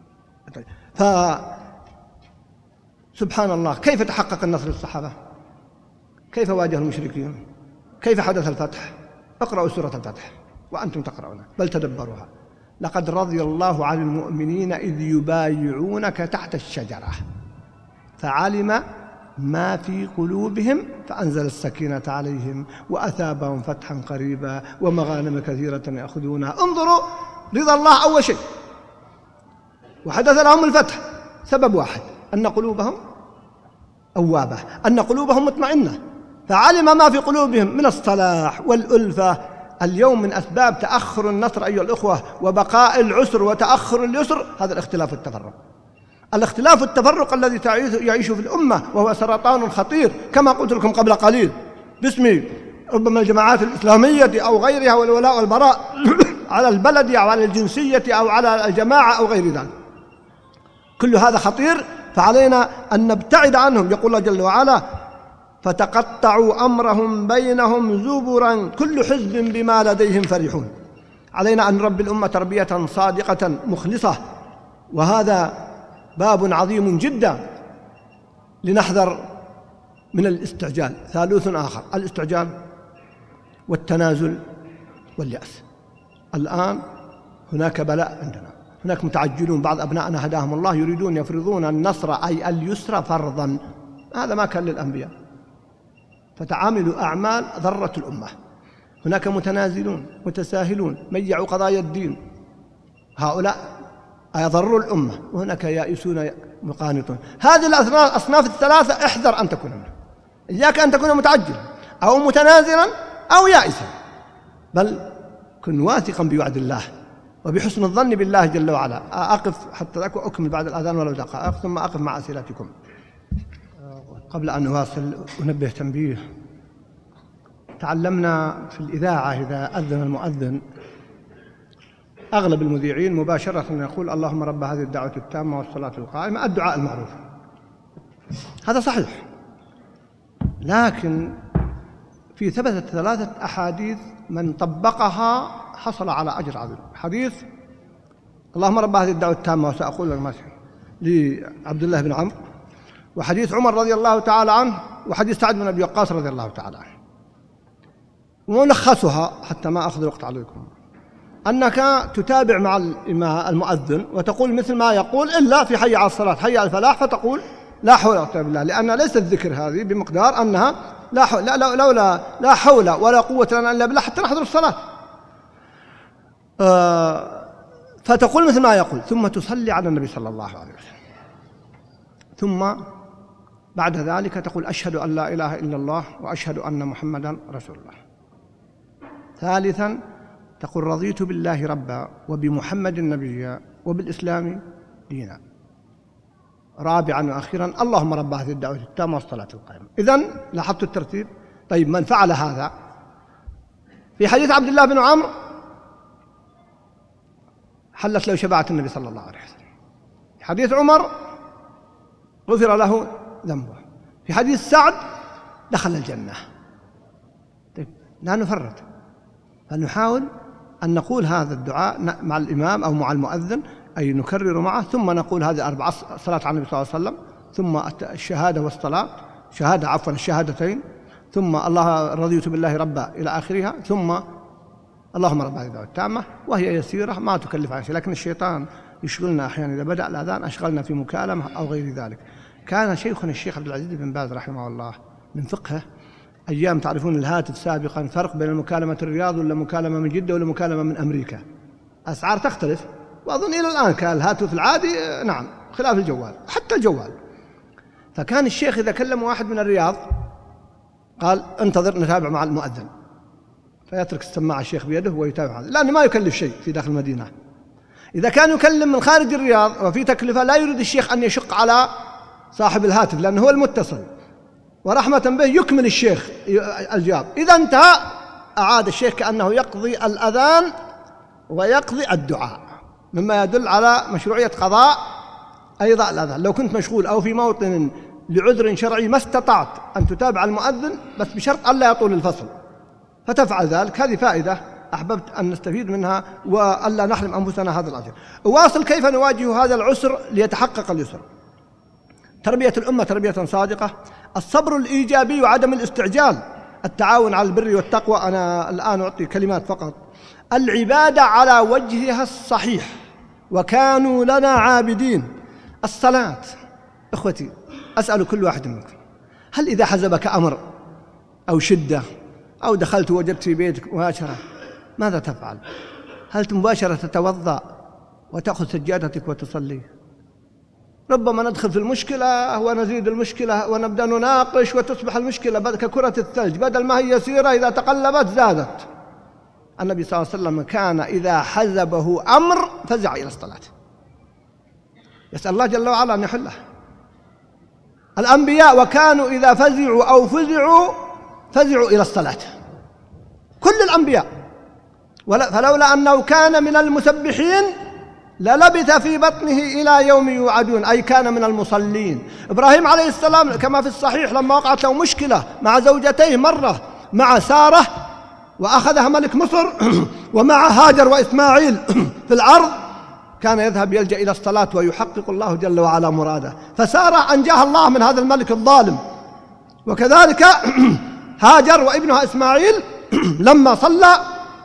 فسبحان الله، كيف تحقق النصر للصحابة؟ كيف واجه المشركين؟ كيف حدث الفتح؟ اقرأوا سورة الفتح وأنتم تقرؤونها، بل تدبروها. لقد رضي الله عن المؤمنين إذ يبايعونك تحت الشجرة فعلم ما في قلوبهم فأنزل السكينة عليهم وأثابهم فتحا قريبا ومغانم كثيرة يأخذونها. انظروا، رضا الله أول شيء، وحدث لهم الفتح. سبب واحد: أن قلوبهم أوابة، أن قلوبهم مطمئنة، فعلم ما في قلوبهم من الصلاح والألفة. اليوم من أسباب تأخر النصر أيها الأخوة وبقاء العسر وتأخر اليسر هذا الاختلاف والتفرق. الاختلاف والتفرق الذي يعيش في الأمة، وهو سرطان خطير كما قلت لكم قبل قليل، باسم ربما الجماعات الإسلامية أو غيرها والولاء والبراء على البلد أو على الجنسية أو على الجماعة أو غير ذلك. كل هذا خطير، فعلينا أن نبتعد عنهم. يقول الله جل وعلا: فتقطعوا أمرهم بينهم زبرا كل حزب بما لديهم فرحون. علينا أن نربي الأمة تربية صادقة مخلصة، وهذا باب عظيم جدا لنحذر من الاستعجال. ثالوث آخر: الاستعجال والتنازل واليأس. الآن هناك بلاء عندنا، هناك متعجلون، بعض أبنائنا هداهم الله يريدون يفرضون النصر أي اليسر فرضا. هذا ما كان للأنبياء، فتعاملوا أعمال ضرت الأمة. هناك متنازلون متساهلون ميعوا قضايا الدين، هؤلاء يضروا الأمة، وهناك يائسون مقانطون. هذه الأصناف الثلاثة احذر أن تكون منها. إياك أن تكون متعجلا أو متنازلا أو يائسا، بل كن واثقا بوعد الله وبحسن الظن بالله جل وعلا. أقف حتى أكمل بعد الأذان ولو دقائق، ثم أقف مع أسئلتكم. قبل أن أواصل أنبه تنبيه. تعلمنا في الإذاعة إذا أذن المؤذن أغلب المذيعين مباشرة يقول: اللهم رب هذه الدعوة التامة والصلاة القائمة، الدعاء المعروف. هذا صحيح، لكن في ثبتت ثلاثة أحاديث من طبقها حصل على أجر عظيم. حديث اللهم رب هذه الدعوة التامة، وسأقول لك ماشي، لعبد الله بن عمرو، وحديث عمر رضي الله تعالى عنه، وحديث سعد بن أبي وقاص رضي الله تعالى عنه. وملخصها حتى ما أخذ الوقت عليكم، أنك تتابع مع المؤذن وتقول مثل ما يقول، إلا في حي على الصلاة حي على الفلاح فتقول لا حول ولا قوة إلا بالله، لأن ليس الذكر هذه بمقدار أنها لا حول لا لولا لا حول ولا قوة لنا إلا بالله حتى نحضر الصلاة. آه فتقول مثل ما يقول، ثم تصلي على النبي صلى الله عليه وسلم، ثم بعد ذلك تقول أشهد أن لا إله إلا الله وأشهد أن محمدا رسول الله. ثالثا تقول رضيت بالله ربا وبمحمد نبيا وبالإسلام دينا. رابعا وأخيرا اللهم رب هذه الدعوة التامة والصلاة القائمة. إذن لاحظت الترتيب. طيب، من فعل هذا في حديث عبد الله بن عمرو حلت له شفاعة النبي صلى الله عليه وسلم. حديث عمر غفر له ذنبه. في حديث سعد دخل الجنة. طيب لا نفرط، فنحاول أن نقول هذا الدعاء مع الإمام أو مع المؤذن، أي نكرر معه، ثم نقول هذه أربع صلاة على النبي صلى الله عليه وسلم، ثم الشهادة والصلاة، شهادة عفوا الشهادتين، ثم الله رضيت بالله ربا إلى آخرها، ثم اللهم رب هذه الدعوة التامة، وهي يسيرة ما تكلف عن شيء. لكن الشيطان يشغلنا أحيانا إذا بدأ الأذان أشغلنا في مكالمة أو غير ذلك. كان شيخنا الشيخ عبد العزيز بن باز رحمه الله من فقهه أيام، تعرفون الهاتف سابقا فرق بين مكالمة الرياض ولا مكالمة من جدة ولا مكالمة من أمريكا، أسعار تختلف، وأظن إلى الآن كان الهاتف العادي نعم خلاف الجوال حتى الجوال. فكان الشيخ إذا كلم واحد من الرياض قال انتظر نتابع مع المؤذن، فيترك السماعة الشيخ بيده ويتابع هذا، لأنه ما يكلف شيء في داخل المدينة. إذا كان يكلم من خارج الرياض وفي تكلفة لا يريد الشيخ أن يشق على صاحب الهاتف لأنه هو المتصل، ورحمة به يكمل الشيخ الجواب. إذا انتهى أعاد الشيخ كأنه يقضي الأذان ويقضي الدعاء، مما يدل على مشروعية قضاء أيضا الأذان. لو كنت مشغول أو في موطن لعذر شرعي ما استطعت أن تتابع المؤذن، بس بشرط ألا يطول الفصل، فتفعل ذلك. هذه فائدة أحببت أن نستفيد منها وألا نحرم أنفسنا هذا الأجر. واصل كيف نواجه هذا العسر ليتحقق اليسر. تربية الأمة تربية صادقة، الصبر الإيجابي وعدم الاستعجال، التعاون على البر والتقوى. أنا الآن أعطي كلمات فقط. العبادة على وجهها الصحيح، وكانوا لنا عابدين. الصلاة إخوتي، أسأل كل واحد منكم، هل إذا حزبك أمر أو شدة أو دخلت وجدت في بيتك مباشرة ماذا تفعل؟ هل مباشرة تتوضأ وتأخذ سجادتك وتصلي؟ ربما ندخل في المشكلة ونزيد المشكلة ونبدأ نناقش وتصبح المشكلة ككرة الثلج، بدل ما هي يسيرة إذا تقلبت زادت. النبي صلى الله عليه وسلم كان إذا حزبه أمر فزع إلى الصلاة، يسأل الله جل وعلا أن يحله. الأنبياء وكانوا إذا فزعوا أو فزعوا فزعوا إلى الصلاة، كل الأنبياء. فلولا أنه كان من المسبحين للبث في بطنه إلى يوم يوعدون، أي كان من المصلين. إبراهيم عليه السلام كما في الصحيح لما وقعت له مشكلة مع زوجتيه، مرة مع سارة وأخذها ملك مصر ومع هاجر وإسماعيل في العرض، كان يذهب يلجأ إلى الصلاة ويحقق الله جل وعلا مراده. فسارة أنجاها الله من هذا الملك الظالم، وكذلك هاجر وابنها إسماعيل لما صلى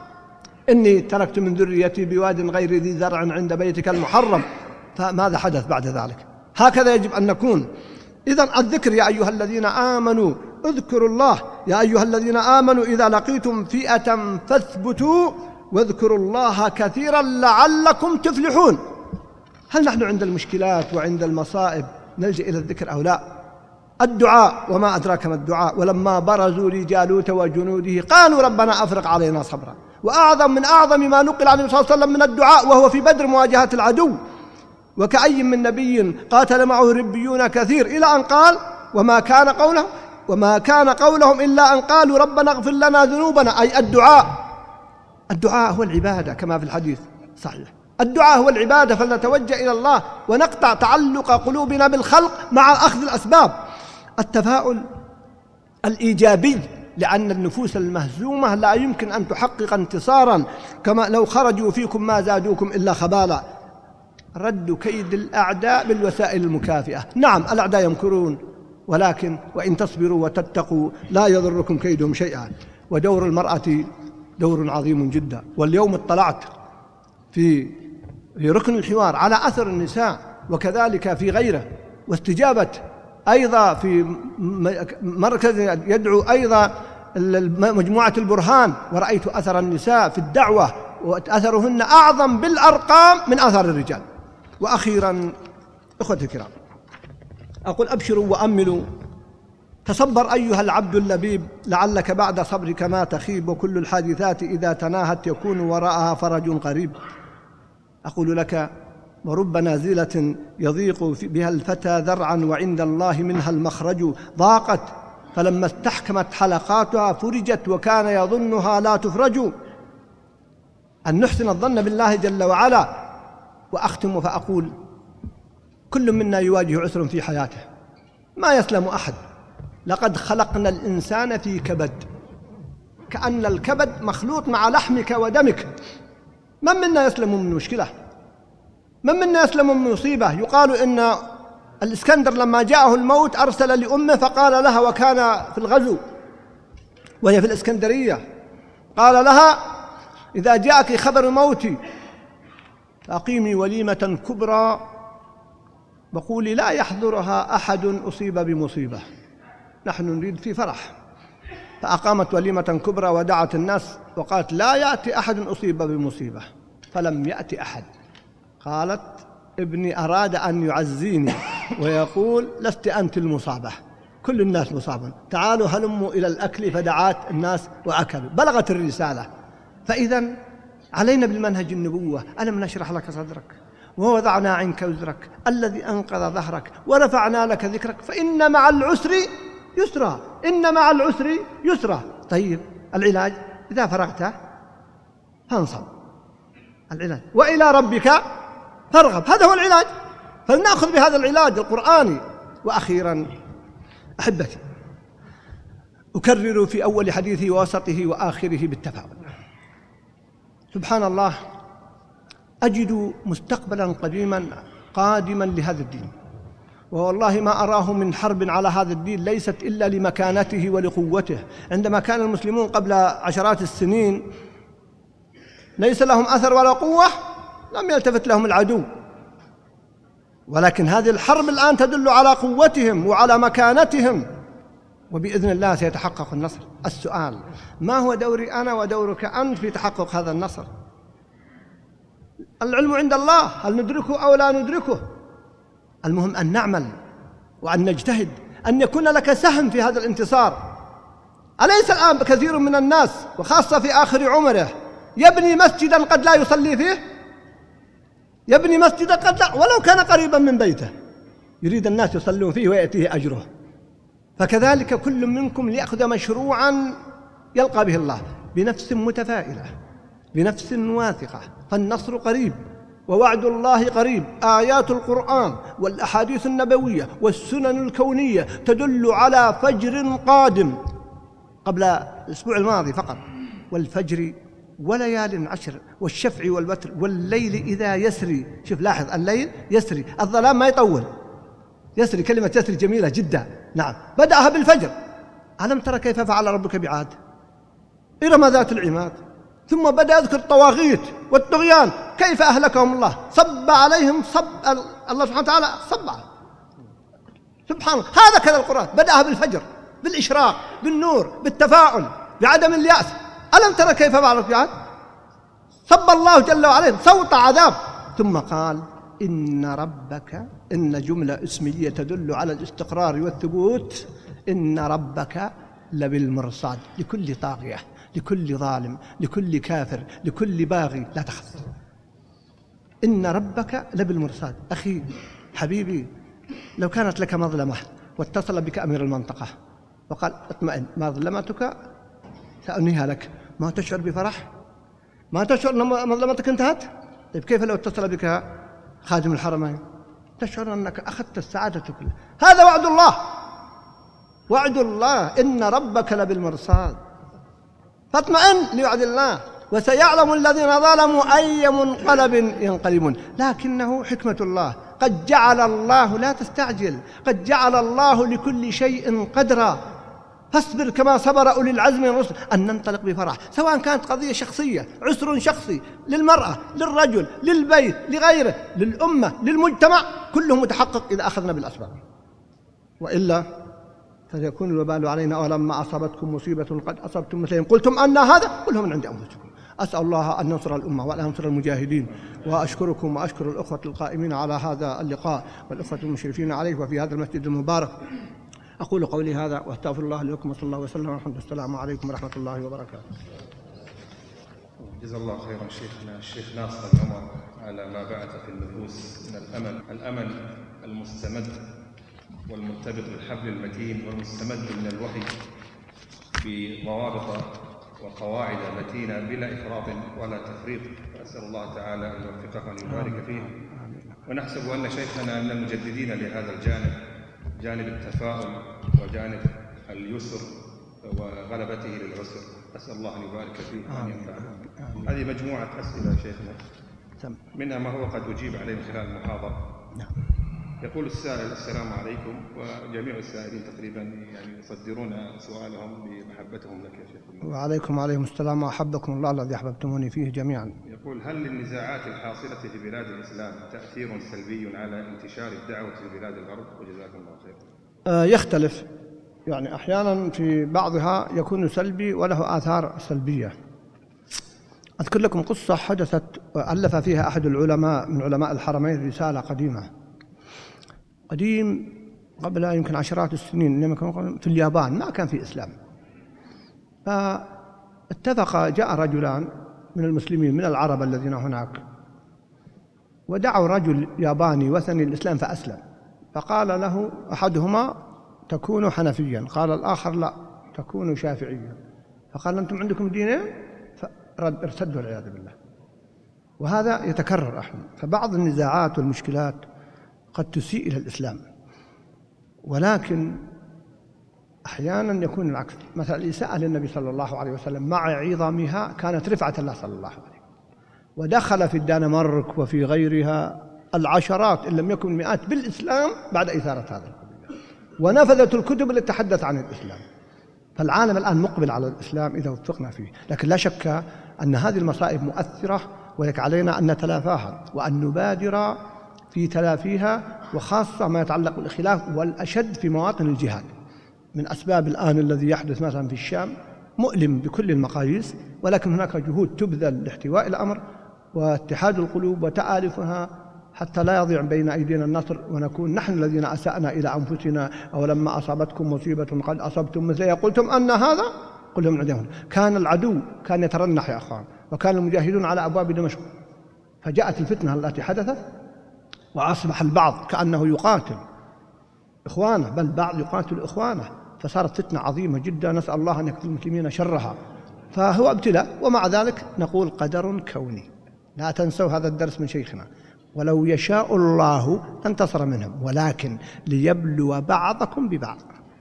إني تركت من ذريتي بواد غير ذي زرع عند بيتك المحرم، فماذا حدث بعد ذلك؟ هكذا يجب أن نكون. إذن الذكر يا أيها الذين آمنوا اذكروا الله، يا أيها الذين آمنوا إذا لقيتم فئة فاثبتوا واذكروا الله كثيرا لعلكم تفلحون. هل نحن عند المشكلات وعند المصائب نلجأ إلى الذكر أو لا؟ الدعاء، وما أدراك ما الدعاء، ولما برزوا لجالوت وجنوده قالوا ربنا أفرغ علينا صبرا. وأعظم من أعظم ما نقل عن النبي صلى الله عليه وسلم من الدعاء وهو في بدر مواجهة العدو، وكأي من نبي قاتل معه ربيون كثير، إلى أن قال وما كان قولهم وما كان قولهم إلا أن قالوا ربنا اغفر لنا ذنوبنا، أي الدعاء. الدعاء هو العبادة كما في الحديث صحيح، الدعاء هو العبادة، فلنتوجه إلى الله ونقطع تعلق قلوبنا بالخلق مع أخذ الأسباب. التفاؤل الإيجابي، لأن النفوس المهزومة لا يمكن أن تحقق انتصارا، كما لو خرجوا فيكم ما زادوكم إلا خبالا. رد كيد الأعداء بالوسائل المكافئة. نعم الأعداء يمكرون، ولكن وإن تصبروا وتتقوا لا يضركم كيدهم شيئا. ودور المرأة دور عظيم جدا. واليوم اطلعت في في ركن الحوار على أثر النساء وكذلك في غيره، واستجابة أيضا في مركز يدعو أيضا مجموعة البرهان، ورأيت أثر النساء في الدعوة وأثرهن أعظم بالأرقام من أثر الرجال. وأخيرا إخوتي الكرام، أقول أبشروا وأملوا، تصبر أيها العبد اللبيب، لعلك بعد صبرك ما تخيب، وكل الحادثات إذا تناهت يكون وراءها فرج قريب. أقول لك ورب نازلة يضيق بها الفتى ذرعا وعند الله منها المخرج، ضاقت فلما استحكمت حلقاتها فرجت وكان يظنها لا تفرج. أن نحسن الظن بالله جل وعلا. وأختم فأقول كل منا يواجه عسر في حياته، ما يسلم أحد. لقد خلقنا الإنسان في كبد، كأن الكبد مخلوط مع لحمك ودمك. من منا يسلم من مشكلة؟ من منا يسلم من مصيبة؟ يقال إن الإسكندر لما جاءه الموت أرسل لأمه فقال لها، وكان في الغزو وهي في الإسكندرية، قال لها: إذا جاءك خبر موتي فأقيمي وليمة كبرى وقولي لا يحضرها أحد أصيب بمصيبة، نحن نريد في فرح. فأقامت وليمة كبرى ودعت الناس وقالت: لا يأتي أحد أصيب بمصيبة، فلم يأتي أحد. قالت: ابني أراد أن يعزيني ويقول لست أنت المصابة، كل الناس مصابون، تعالوا هلموا إلى الأكل. فدعات الناس وأكلوا، بلغت الرسالة. فإذا علينا بالمنهج النبوة. ألم نشرح لك صدرك ووضعنا عنك وزرك الذي أنقض ظهرك ورفعنا لك ذكرك فإن مع العسر يسرا، إن مع العسر يسرا. طيب العلاج إذا فرغت فانصب، العلاج وإلى ربك فارغب، هذا هو العلاج. فلنأخذ بهذا العلاج القرآني. وأخيرا أحبتي، أكرر في أول حديثي ووسطه وآخره بالتفاؤل. سبحان الله، أجد مستقبلا قديما قادما لهذا الدين، ووالله ما أراه من حرب على هذا الدين ليست إلا لمكانته ولقوته. عندما كان المسلمون قبل عشرات السنين ليس لهم أثر ولا قوة، لم يلتفت لهم العدو، ولكن هذه الحرب الآن تدل على قوتهم وعلى مكانتهم، وبإذن الله سيتحقق النصر. السؤال: ما هو دوري أنا ودورك أنت في تحقق هذا النصر؟ العلم عند الله، هل ندركه أو لا ندركه؟ المهم أن نعمل وأن نجتهد، أن يكون لك سهم في هذا الانتصار. أليس الآن كثير من الناس وخاصة في آخر عمره يبني مسجدا قد لا يصلي فيه، يبني مسجدا قد لا، ولو كان قريبا من بيته، يريد الناس يصلون فيه ويأتيه أجره. فكذلك كل منكم ليأخذ مشروعا يلقى به الله بنفس متفائلة، بنفس واثقة، فالنصر قريب ووعد الله قريب. آيات القرآن والأحاديث النبوية والسنن الكونية تدل على فجر قادم. قبل الأسبوع الماضي فقط: والفجر وليال عشر والشفع والوتر والليل إذا يسري. شوف، لاحظ، الليل يسري، الظلام ما يطول، يسري، كلمة يسري جميلة جدا. نعم، بدأها بالفجر. ألم ترى كيف فعل ربك بعاد إرم ذات العماد؟ ثم بدأ يذكر الطواغيت والطغيان كيف أهلكهم الله، صب عليهم صب الله سبحانه وتعالى، صب. سبحان الله، هذا كذا القرآن، بدأها بالفجر، بالإشراق، بالنور، بالتفاؤل، بعدم اليأس. ألم ترى كيف فعل ربك بعاد؟ صب الله جل وعلا صوت عذاب، ثم قال: إن ربك، إن جملة اسمية تدل على الاستقرار والثبوت. إن ربك لبالمرصاد، لكل طاغية، لكل ظالم، لكل كافر، لكل باغي، لا تخف. إن ربك لبالمرصاد. أخي حبيبي، لو كانت لك مظلمة واتصل بك أمير المنطقة وقال: اطمئن، مظلمتك سأنهيها لك، ما تشعر بفرح؟ ما تشعر أن مظلمتك انتهت؟ طيب كيف لو اتصل بك خادم الحرمين؟ تشعر أنك أخذت السعادة كلها. هذا وعد الله، وعد الله، إن ربك لبالمرصاد، فاطمئن لوعد الله. وسيعلم الذين ظلموا أي منقلب ينقلبون. لكنه حكمة الله، قد جعل الله، لا تستعجل، قد جعل الله لكل شيء قدرا. فاصبر كما صبر أولي العزم من الرسل. أن ننطلق بفرح، سواء كانت قضية شخصية، عسر شخصي للمرأة، للرجل، للبيت، لغيره، للأمة، للمجتمع، كله متحقق إذا أخذنا بالأسباب، وإلا فسيكون الوبال علينا. ولما أصابتكم مصيبة قد أصبتم مثلهم قلتم أن هذا، قل هو من عند أنفسكم. أسأل الله أن ينصر الأمة وأن ينصر المجاهدين، وأشكركم وأشكر الأخوة القائمين على هذا اللقاء والأخوة المشرفين عليه وفي هذا المسجد المبارك. أقول قولي هذا وأستغفر الله لكم، وصلى الله وسلم والحمد لله. السلام عليكم ورحمة الله وبركاته. جزا الله خيرا شيخنا الشيخ ناصر العمر على ما بعث في النفوس من الأمل، الأمل المستمد والمرتبط بالحبل المتين والمستمد من الوحي بضوابط وقواعد متينة بلا إفراط ولا تفريط. فأسأل الله تعالى أن يوفقه وأن يبارك فيه. ونحسب أن شيخنا من المجددين لهذا الجانب، جانب التفاؤل وجانب اليسر وغلبته للعسر. أسأل الله أن يبارك فيه وأن ينفعنا. هذه مجموعة أسئلة شيخنا، منها ما هو قد أجيب عليه من خلال المحاضرة. يقول السائل: السلام عليكم. وجميع السائلين تقريبا يعني يصدرون سؤالهم بمحبتهم لك يا شيخ. وعليكم وعليكم السلام وأحبكم الله الذي أحببتموني فيه جميعا. يقول: هل للنزاعات الحاصلة في بلاد الإسلام تأثير سلبي على انتشار الدعوة في بلاد الغرب؟ وجزاكم الله خير. آه يختلف، يعني أحيانا في بعضها يكون سلبي وله آثار سلبية. أذكر لكم قصة حدثت ألف فيها أحد العلماء من علماء الحرمين رسالة قديمة قديم قبل يمكن عشرات السنين في اليابان، ما كان في إسلام. فاتفق جاء رجلان من المسلمين من العرب الذين هناك ودعوا رجل ياباني وثني الإسلام فأسلم. فقال له أحدهما: تكون حنفيا. قال الآخر: لا، تكون شافعيا. فقال: أنتم عندكم دينين؟ فرد ارتدوا والعياذ بالله. وهذا يتكرر أحيانا. فبعض النزاعات والمشكلات قد تسيء إلى الإسلام، ولكن أحيانا يكون العكس. مثلا الإساءة للنبي صلى الله عليه وسلم مع عظمها كانت رفعة الله صلى الله عليه وسلم. ودخل في الدنمارك وفي غيرها العشرات إن لم يكن مئات بالإسلام بعد إثارة هذا القضية، ونفذت الكتب التي تتحدث عن الإسلام. فالعالم الآن مقبل على الإسلام إذا وفقنا فيه، لكن لا شك أن هذه المصائب مؤثرة، ولك علينا أن نتلافاها وأن نبادر في تلافيها، وخاصة ما يتعلق بالخلاف والأشد في مواطن الجهاد. من أسباب الآن الذي يحدث مثلا في الشام مؤلم بكل المقاييس، ولكن هناك جهود تبذل لاحتواء الأمر واتحاد القلوب وتآلفها حتى لا يضيع بين أيدينا النصر ونكون نحن الذين أسأنا إلى أنفسنا. أو لما أصابتكم مصيبة قد أصبتم مثلها قلتم أن هذا، قل لهم عندهم. كان العدو كان يترنح يا أخوان، وكان المجاهدون على أبواب دمشق، فجاءت الفتنة التي حدثت وأصبح البعض كأنه يقاتل إخوانه، بل بعض يقاتل إخوانه، فصارت فتنة عظيمة جدا. نسأل الله أن يكفي المسلمين شرها. فهو ابتلاء، ومع ذلك نقول قدر كوني. لا تنسوا هذا الدرس من شيخنا: ولو يشاء الله انتصر منهم، ولكن ليبلو بعضكم ببعض.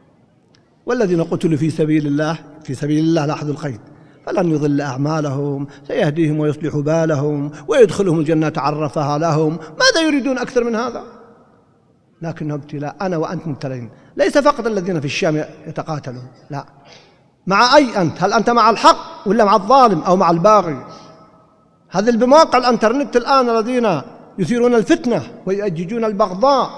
والذين قتلوا في سبيل الله في سبيل الله لاحظوا القيد، فلن يضل أعمالهم، سيهديهم ويصلح بالهم ويدخلهم الجنة عرفها لهم. ماذا يريدون أكثر من هذا؟ لكنه ابتلاء. أنا وأنت مبتلين، ليس فقط الذين في الشام يتقاتلون، لا، مع أي أنت؟ هل أنت مع الحق ولا مع الظالم أو مع الباغي؟ هذا بمواقع الانترنت الآن الذين يثيرون الفتنة ويؤججون البغضاء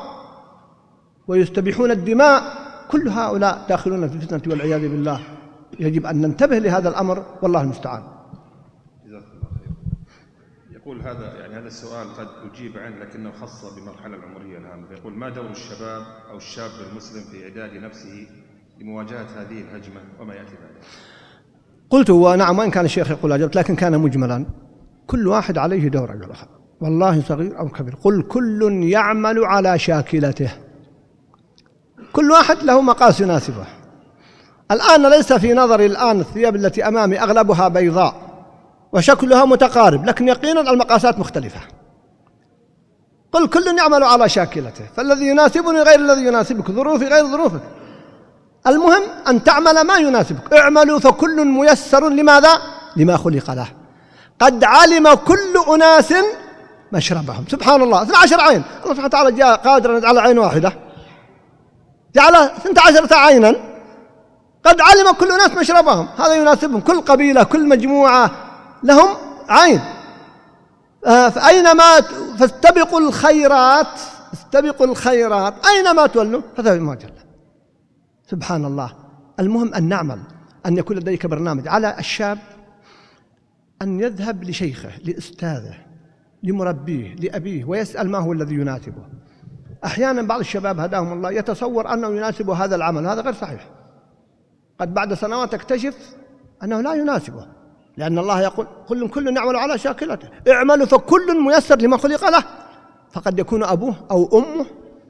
ويستبيحون الدماء، كل هؤلاء داخلون في الفتنة والعياذ بالله. يجب أن ننتبه لهذا الأمر، والله المستعان. جزاك الله خير. يقول هذا يعني هذا السؤال قد أجيب عنه لكنه خاص بالمرحلة العمرية الآن. يقول: ما دور الشباب أو الشاب المسلم في إعداد نفسه لمواجهة هذه الهجمة وما يأتي بعدها؟ قلت ونعم، وإن كان الشيخ يقول أجبت، لكن كان مجملا. كل واحد عليه دور أيها الأخوة، والله صغير أو كبير. قل كل يعمل على شاكلته، كل واحد له مقاس يناسبه. الآن ليس في نظري الآن الثياب التي أمامي أغلبها بيضاء وشكلها متقارب، لكن يقينا المقاسات مختلفة. قل كل يعمل على شاكلته، فالذي يناسبني غير الذي يناسبك، ظروفي غير ظروفك. المهم أن تعمل ما يناسبك. اعملوا فكل ميسر لماذا؟ لما خلق له. قد علم كل أناس مشربهم. سبحان الله، اثنتا عشرة عين. الله سبحانه وتعالى جاء قادرا على عين واحدة، جعل اثنتا عشرة عينا. قد علم كل أناس مشربهم، هذا يناسبهم. كل قبيلة كل مجموعة لهم عين. فأينما فاستبقوا الخيرات، استبقوا الخيرات أينما تولوا فذهب ما جل. سبحان الله. المهم أن نعمل، أن يكون لديك برنامج. على الشاب أن يذهب لشيخه، لأستاذه، لمربيه، لأبيه، ويسأل ما هو الذي يناسبه. أحيانا بعض الشباب هداهم الله يتصور أنه يناسب هذا العمل، هذا غير صحيح. قد بعد سنوات تكتشف أنه لا يناسبه، لأن الله يقول: كل كل يعمل على شاكلته، اعملوا فكل ميسر لما خلق له. فقد يكون أبوه أو أمه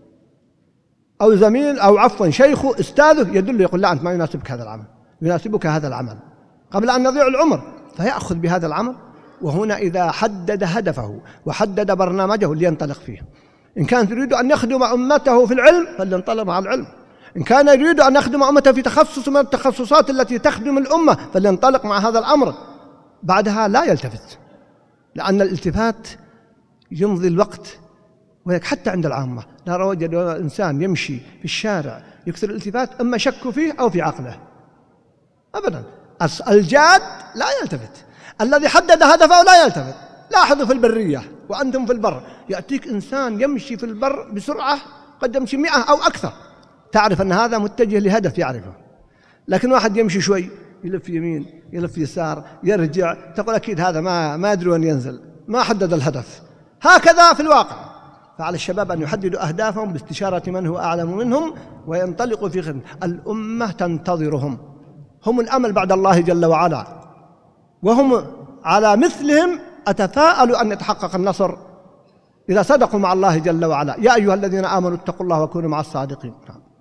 أو زميل أو عفوا شيخه أستاذه يدل يقول: لا، أنت ما يناسبك هذا العمل، يناسبك هذا العمل، قبل أن يضيع العمر. فيأخذ بهذا العمل. وهنا إذا حدد هدفه وحدد برنامجه لينطلق فيه. إن كان يريد أن يخدم أمته في العلم فلينطلق مع العلم، إن كان يريد أن يخدم أمته في تخصص من التخصصات التي تخدم الأمة فلينطلق مع هذا الأمر. بعدها لا يلتفت، لأن الالتفات يمضي الوقت. حتى عند العامة لا وجد إنسان يمشي في الشارع يكثر الالتفات، إما شك فيه أو في عقله أبدا. الجاد لا يلتفت، الذي حدد هدفه لا يلتفت. لاحظوا في البرية وأنتم في البر، يأتيك إنسان يمشي في البر بسرعة قد يمشي مئة أو أكثر، تعرف أن هذا متجه لهدف يعرفه. لكن واحد يمشي شوي يلف يمين يلف يسار يرجع، تقول أكيد هذا ما ما أدري وين ينزل، ما حدد الهدف. هكذا في الواقع. فعلى الشباب أن يحددوا أهدافهم باستشارة من هو أعلم منهم وينطلقوا في خدمة الأمة. تنتظرهم، هم الأمل بعد الله جل وعلا، وهم على مثلهم أتفاءل أن يتحقق النصر إذا صدقوا مع الله جل وعلا. يا أيها الذين آمنوا اتقوا الله وكونوا مع الصادقين.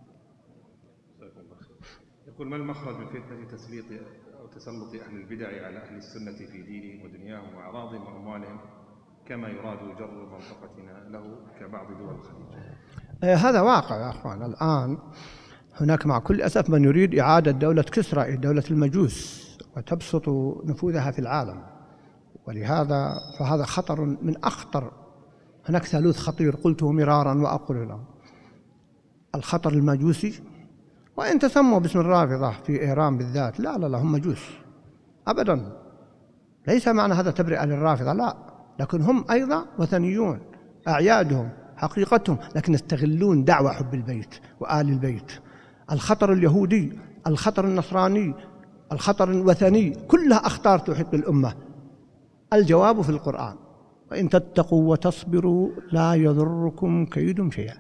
يقول: ما المخرج من فتنة تسليط أو تسلط أهل البدع على أهل السنة في دينهم ودنياهم وأعراضهم وأموالهم كما يراد جر منطقتنا له كبعض دول الخليج؟ هذا واقع يا أخوان. الآن هناك مع كل أسف من يريد إعادة دولة كسرى، دولة المجوس، وتبسط نفوذها في العالم. ولهذا فهذا خطر من أخطر. هناك ثالوث خطير قلته مرارا وأقول له: الخطر المجوسي، وإن تسموا باسم الرافضة في إيران بالذات، لا لا لا هم مجوس أبدا. ليس معنى هذا تبرئة للرافضة، لا، لكن هم أيضا وثنيون، أعيادهم حقيقتهم، لكن يستغلون دعوة حب البيت وآل البيت. الخطر اليهودي، الخطر النصراني، الخطر الوثني، كلها أخطار تحيط بالأمة. الجواب في القرآن: وإن تتقوا وتصبروا لا يضركم كيدهم شيئا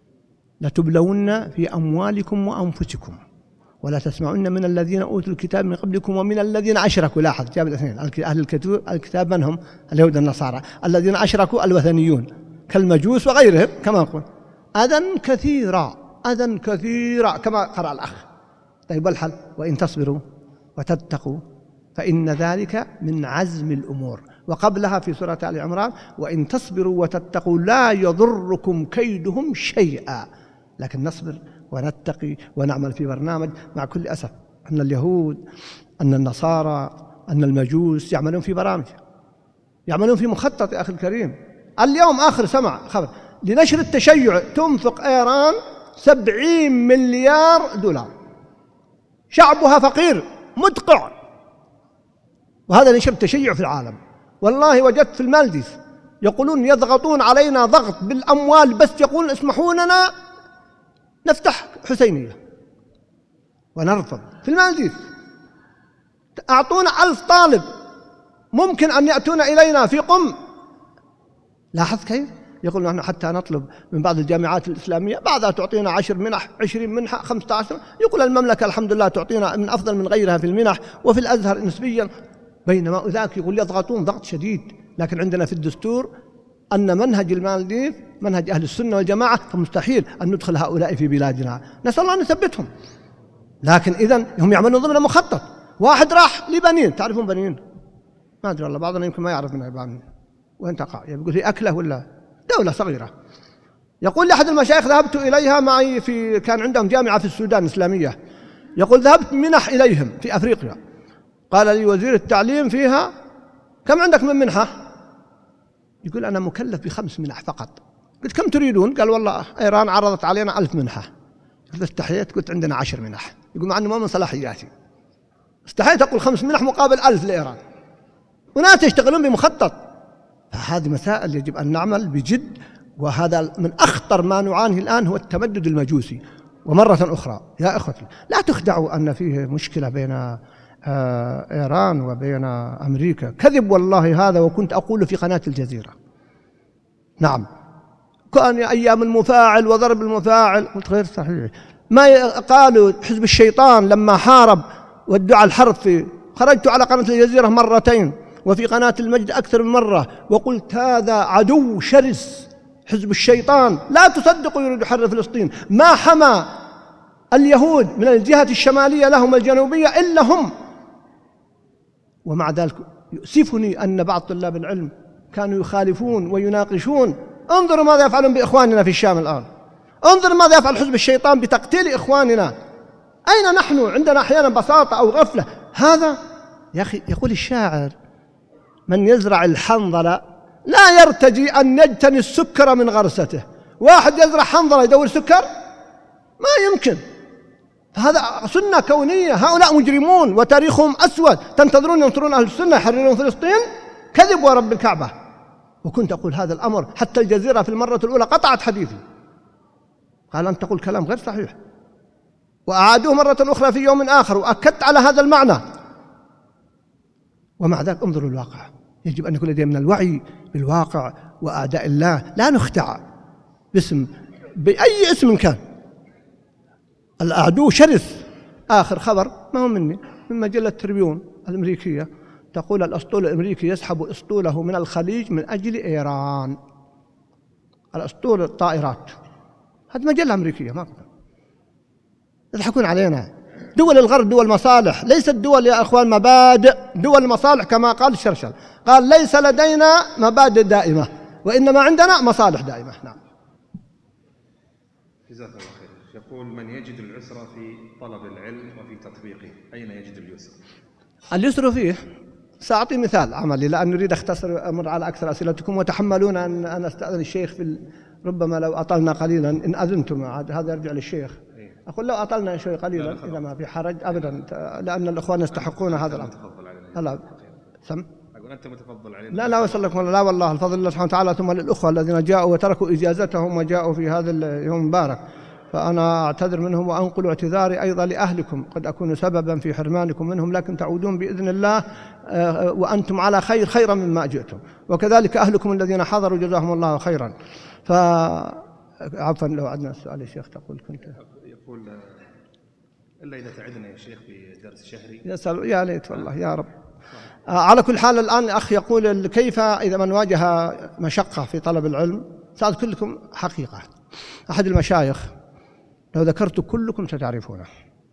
لتبلون في أموالكم وأنفسكم ولا تسمعن من الذين أوتوا الكتاب من قبلكم ومن الذين أشركوا. لاحظ جاب الاثنين، أهل الكتاب من هم؟ اليهود النصارى. الذين أشركوا الوثنيون كالمجوس وغيرهم كما نقول. أذى كثيرا، أذى كثيرا كما قرأ الأخ. طيب والحل؟ وإن تصبروا وتتقوا فإن ذلك من عزم الأمور. وقبلها في سورة آل عمران: وإن تصبروا وتتقوا لا يضركم كيدهم شيئا. لكن نصبر ونتقي ونعمل في برنامج. مع كل أسف أن اليهود، أن النصارى، أن المجوس يعملون في برامج، يعملون في مخطط. يا أخي الكريم، اليوم آخر سمع خبر لنشر التشيع تنفق إيران سبعين مليار دولار، شعبها فقير مدقع، وهذا نشر التشيع في العالم. والله وجدت في المالديف يقولون يضغطون علينا ضغط بالأموال، بس يقولون اسمحوا لنا نفتح حسينية ونرفض. في المالديف أعطونا ألف طالب ممكن أن يأتون إلينا في قم. لاحظ كيف يقول نحن حتى نطلب من بعض الجامعات الإسلامية بعضها تعطينا عشر منح، عشرين منحة، خمسة عشر. يقول المملكة الحمد لله تعطينا من أفضل من غيرها في المنح وفي الأزهر نسبيا، بينما ذاك يقول يضغطون ضغط شديد. لكن عندنا في الدستور أن منهج المالديف منهج أهل السنة والجماعة، فمستحيل أن ندخل هؤلاء في بلادنا. نسأل الله أن يثبتهم. لكن إذن هم يعملون ضمن مخطط. واحد راح لبنين، تعرفون بنين؟ ما أدري والله، بعضنا يمكن ما يعرف منها بنين وين تقع. يقول هي أكلة ولا دولة صغيرة. يقول لأحد المشايخ ذهبت إليها معي في كان عندهم جامعة في السودان إسلامية، يقول ذهبت منح إليهم في أفريقيا، قال لي وزير التعليم فيها كم عندك من منحة؟ يقول أنا مكلف بخمس منح فقط. قلت كم تريدون؟ قال والله إيران عرضت علينا ألف منحة. قلت استحييت، قلت عندنا عشر منح. يقول مع أنه ما من صلاحياتي، استحييت أقول خمس منح مقابل ألف لإيران. وناس يشتغلون بمخطط. فهذه مسائل يجب أن نعمل بجد، وهذا من أخطر ما نعانيه الآن هو التمدد المجوسي. ومرة أخرى يا إخوتي لا تخدعوا أن فيه مشكلة بين إيران وبين أمريكا، كذب والله هذا، وكنت أقول في قناة الجزيرة. نعم كان أيام المفاعل وضرب المفاعل، قلت غير صحيح. ما قالوا حزب الشيطان لما حارب وادعى الحرب، في خرجت على قناة الجزيرة مرتين وفي قناة المجد أكثر من مرة وقلت هذا عدو شرس، حزب الشيطان لا تصدقوا يريد حرر فلسطين. ما حمى اليهود من الجهة الشمالية لهم الجنوبية إلا هم. ومع ذلك يؤسفني أن بعض طلاب العلم كانوا يخالفون ويناقشون انظروا ماذا يفعلون بإخواننا في الشام الآن، انظروا ماذا يفعل حزب الشيطان بتقتيل إخواننا. أين نحن؟ عندنا أحيانا بساطة أو غفلة. هذا يا أخي يقول الشاعر: من يزرع الحنظل لا يرتجي أن يجتني السكر من غرسته. واحد يزرع حنظلة يدور سكر؟ ما يمكن. فهذا سنة كونية. هؤلاء مجرمون وتاريخهم أسود. تنتظرون ينصرون أهل السنة يحررون فلسطين؟ كذب ورب الكعبة. وكنت أقول هذا الأمر، حتى الجزيرة في المرة الأولى قطعت حديثي، قال أنت تقول كلام غير صحيح، وأعادوه مرة أخرى في يوم آخر وأكدت على هذا المعنى. ومع ذلك انظروا الواقع. يجب أن يكون لدينا من الوعي بالواقع وأعداء الله، لا نخدع باسم بأي اسم كان. العدو شرس. آخر خبر ما هو مني، من مجلة تريبيون الأمريكية، تقول الأسطول الأمريكي يسحب أسطوله من الخليج من أجل إيران. الأسطول الطائرات، هذه مجلة أمريكية، ما يضحكون علينا. دول الغرب دول مصالح، ليست دول يا أخوان مبادئ، دول مصالح كما قال الشرشل، قال ليس لدينا مبادئ دائمة وإنما عندنا مصالح دائمة. نعم. جزاك الله خير. يقول: من يجد العسر في طلب العلم وفي تطبيقه أين يجد اليسر؟ اليسر فيه، سأعطي مثال عملي لأن أريد أختصر أمر على أكثر أسئلتكم، وتحملون أن أنا أستأذن الشيخ في ربما لو أطلنا قليلا إن أذنتم، هذا يرجع للشيخ. أقول لو أطلنا شوي قليلا إذا ما في حرج أبدا، لأن الأخوان يستحقون هذا الأمر. لا سم أقول أنت متفضل علينا. لا لا وصل لكم، لا والله الفضل لله سبحانه وتعالى، ثم للأخوة الذين جاءوا وتركوا إجازتهم وجاءوا في هذا اليوم المبارك، فأنا أعتذر منهم وأنقل اعتذاري أيضا لأهلكم، قد أكون سببا في حرمانكم منهم، لكن تعودون بإذن الله وأنتم على خير، خيرا مما جئتم، وكذلك أهلكم الذين حضروا جزاهم الله خيرا. ف عفوا لو عدنا السؤال يا شيخ تقول كنت يقول إلا إذا تعدنا يا شيخ بدرس شهري. يسأل يا ليت والله يا رب. آه على كل حال الآن الأخ يقول كيف إذا من واجه مشقة في طلب العلم. سأذكر لكم حقيقة. أحد المشايخ لو ذكرت كلكم ستعرفونه،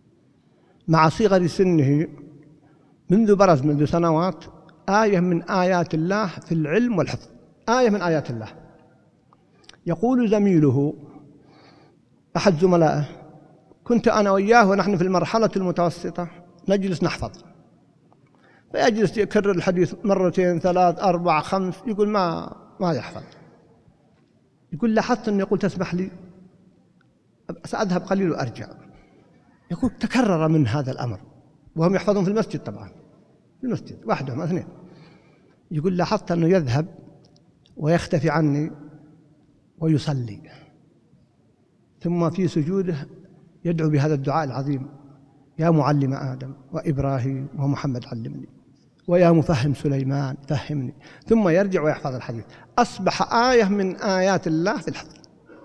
مع صغر سنه منذ برز منذ سنوات آية من آيات الله في العلم والحفظ، آية من آيات الله. يقول زميله أحد زملائه: كنت أنا وياه ونحن في المرحلة المتوسطة نجلس نحفظ، فيجلس يكرر الحديث مرتين ثلاث أربع خمس، يقول ما ما يحفظ. يقول لاحظت أنه يقول تسمح لي سأذهب قليل وأرجع. يقول تكرر من هذا الأمر وهم يحفظون في المسجد، طبعا في المسجد وحدهم اثنين. يقول لاحظت أنه يذهب ويختفي عني ويصلي، ثم في سجوده يدعو بهذا الدعاء العظيم: يا معلم آدم وإبراهيم ومحمد علمني، ويا مفهم سليمان فهمني، ثم يرجع ويحفظ الحديث. أصبح آية من آيات الله في الحفظ،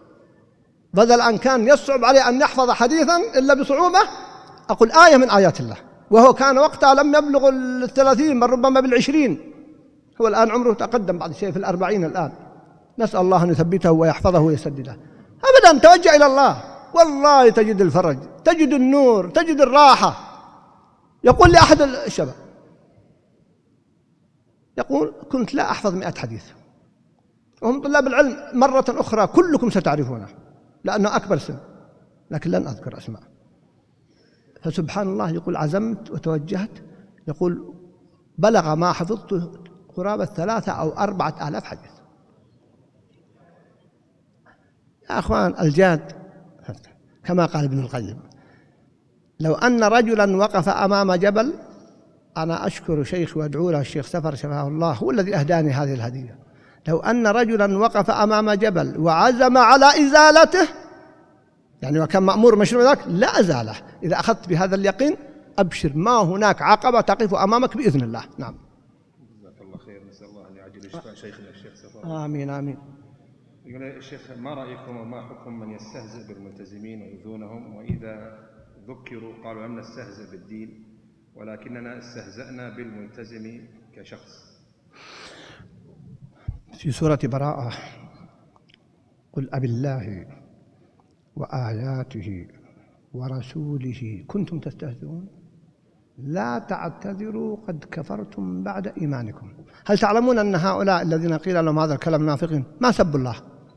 بدل أن كان يصعب عليه أن يحفظ حديثا إلا بصعوبة، أقول آية من آيات الله، وهو كان وقتها لم يبلغ الثلاثين بل ربما بالعشرين، هو الآن عمره تقدم بعد شيء في الأربعين الآن. نسأل الله أن يثبته ويحفظه ويسدده. أبدا توجه إلى الله، والله تجد الفرج، تجد النور، تجد الراحة. يقول لأحد الشباب، يقول كنت لا أحفظ مئة حديث، وهم طلاب العلم مرة أخرى كلكم ستعرفونه لأنه أكبر سن، لكن لن أذكر أسماء. فسبحان الله يقول عزمت وتوجهت، يقول بلغ ما حفظته قرابة ثلاثة أو أربعة آلاف حديث. يا أخوان الجاد كما قال ابن القيم: لو أن رجلا وقف أمام جبل، أنا أشكر شيخ وأدعو له الشيخ سفر شفاه الله، هو الذي أهداني هذه الهدية. لو أن رجلا وقف أمام جبل وعزم على إزالته، يعني وكان مأمور مشروع ذاك، لا أزاله. إذا أخذت بهذا اليقين أبشر، ما هناك عقبة تقف أمامك بإذن الله. نعم. جزاك الله خير. نسأل الله أن يعجل شفاء شيخنا الشيخ سفر. آمين آمين. يقول الشيخ: ما رأيكم وما حكم من يستهزئ بالملتزمين ويؤذونهم، وإذا ذكروا قالوا لم نستهزئ بالدين ولكننا استهزأنا بالملتزم كشخص؟ في سورة براءة: قل أب الله وآياته ورسوله كنتم تستهزئون لا تعتذروا قد كفرتم بعد إيمانكم. هل تعلمون أن هؤلاء الذين قيل لهم هذا الكلام منافقين ما سبوا الله،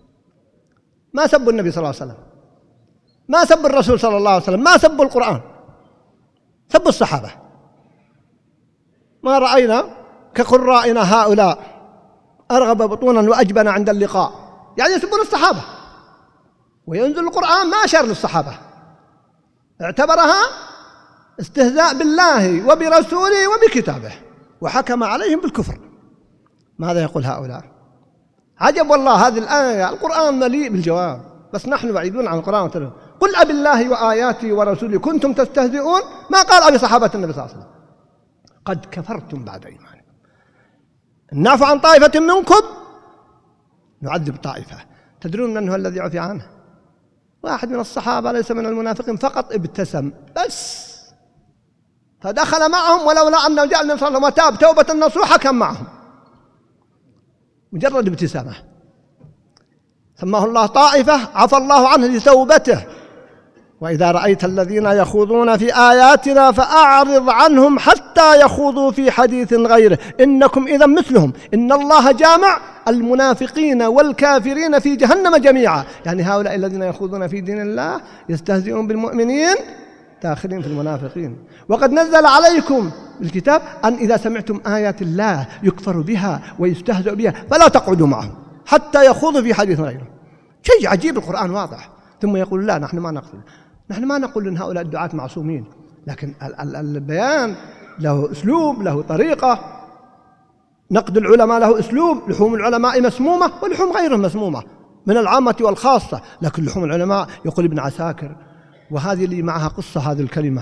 ما سبوا النبي صلى الله عليه وسلم، ما سبوا الرسول صلى الله عليه وسلم، ما سبوا القرآن، سبوا الصحابة. ما رأينا كقرائنا هؤلاء أرغب بطونا وأجبن عند اللقاء، يعني يسبون الصحابة، وينزل القرآن ما أشار للصحابة، اعتبرها استهزاء بالله وبرسوله وبكتابه، وحكم عليهم بالكفر. ماذا يقول هؤلاء؟ عجب والله، هذه الآية القرآن مليء بالجواب، بس نحن بعيدون عن القرآن وتلو. قل أبي الله وآياته ورسوله كنتم تستهزئون، ما قال أبي صحابة النبي صلى الله عليه وسلم. قد كفرتم بعد إيمانكم، نعفو عن طائفة منكم نعذب طائفة. تدرون من هو الذي عفي عنه؟ واحد من الصحابة ليس من المنافقين، فقط ابتسم بس، فدخل معهم، ولولا أنه جاء النبي صلى الله عليه وسلم وتاب توبة نصوحة كان معهم، مجرد ابتسامة. سماه الله طائفة عفى الله عنه لتوبته. وإذا رأيت الذين يخوضون في آياتنا فأعرض عنهم حتى يخوضوا في حديث غيره إنكم إذا مثلهم إن الله جامع المنافقين والكافرين في جهنم جميعا. يعني هؤلاء الذين يخوضون في دين الله يستهزئون بالمؤمنين داخلين في المنافقين. وقد نزل عليكم الكتاب أن إذا سمعتم آيات الله يكفر بها ويستهزئ بها فلا تقعدوا معهم حتى يخوضوا في حديث غيره. شيء عجيب، القرآن واضح. ثم يقول لا، نحن ما نقتل، نحن ما نقول أن هؤلاء الدعاة معصومين، لكن البيان له أسلوب، له طريقة. نقد العلماء له أسلوب، لحوم العلماء مسمومة ولحوم غيرهم مسمومة من العامة والخاصة، لكن لحوم العلماء يقول ابن عساكر، وهذه اللي معها قصة هذه الكلمة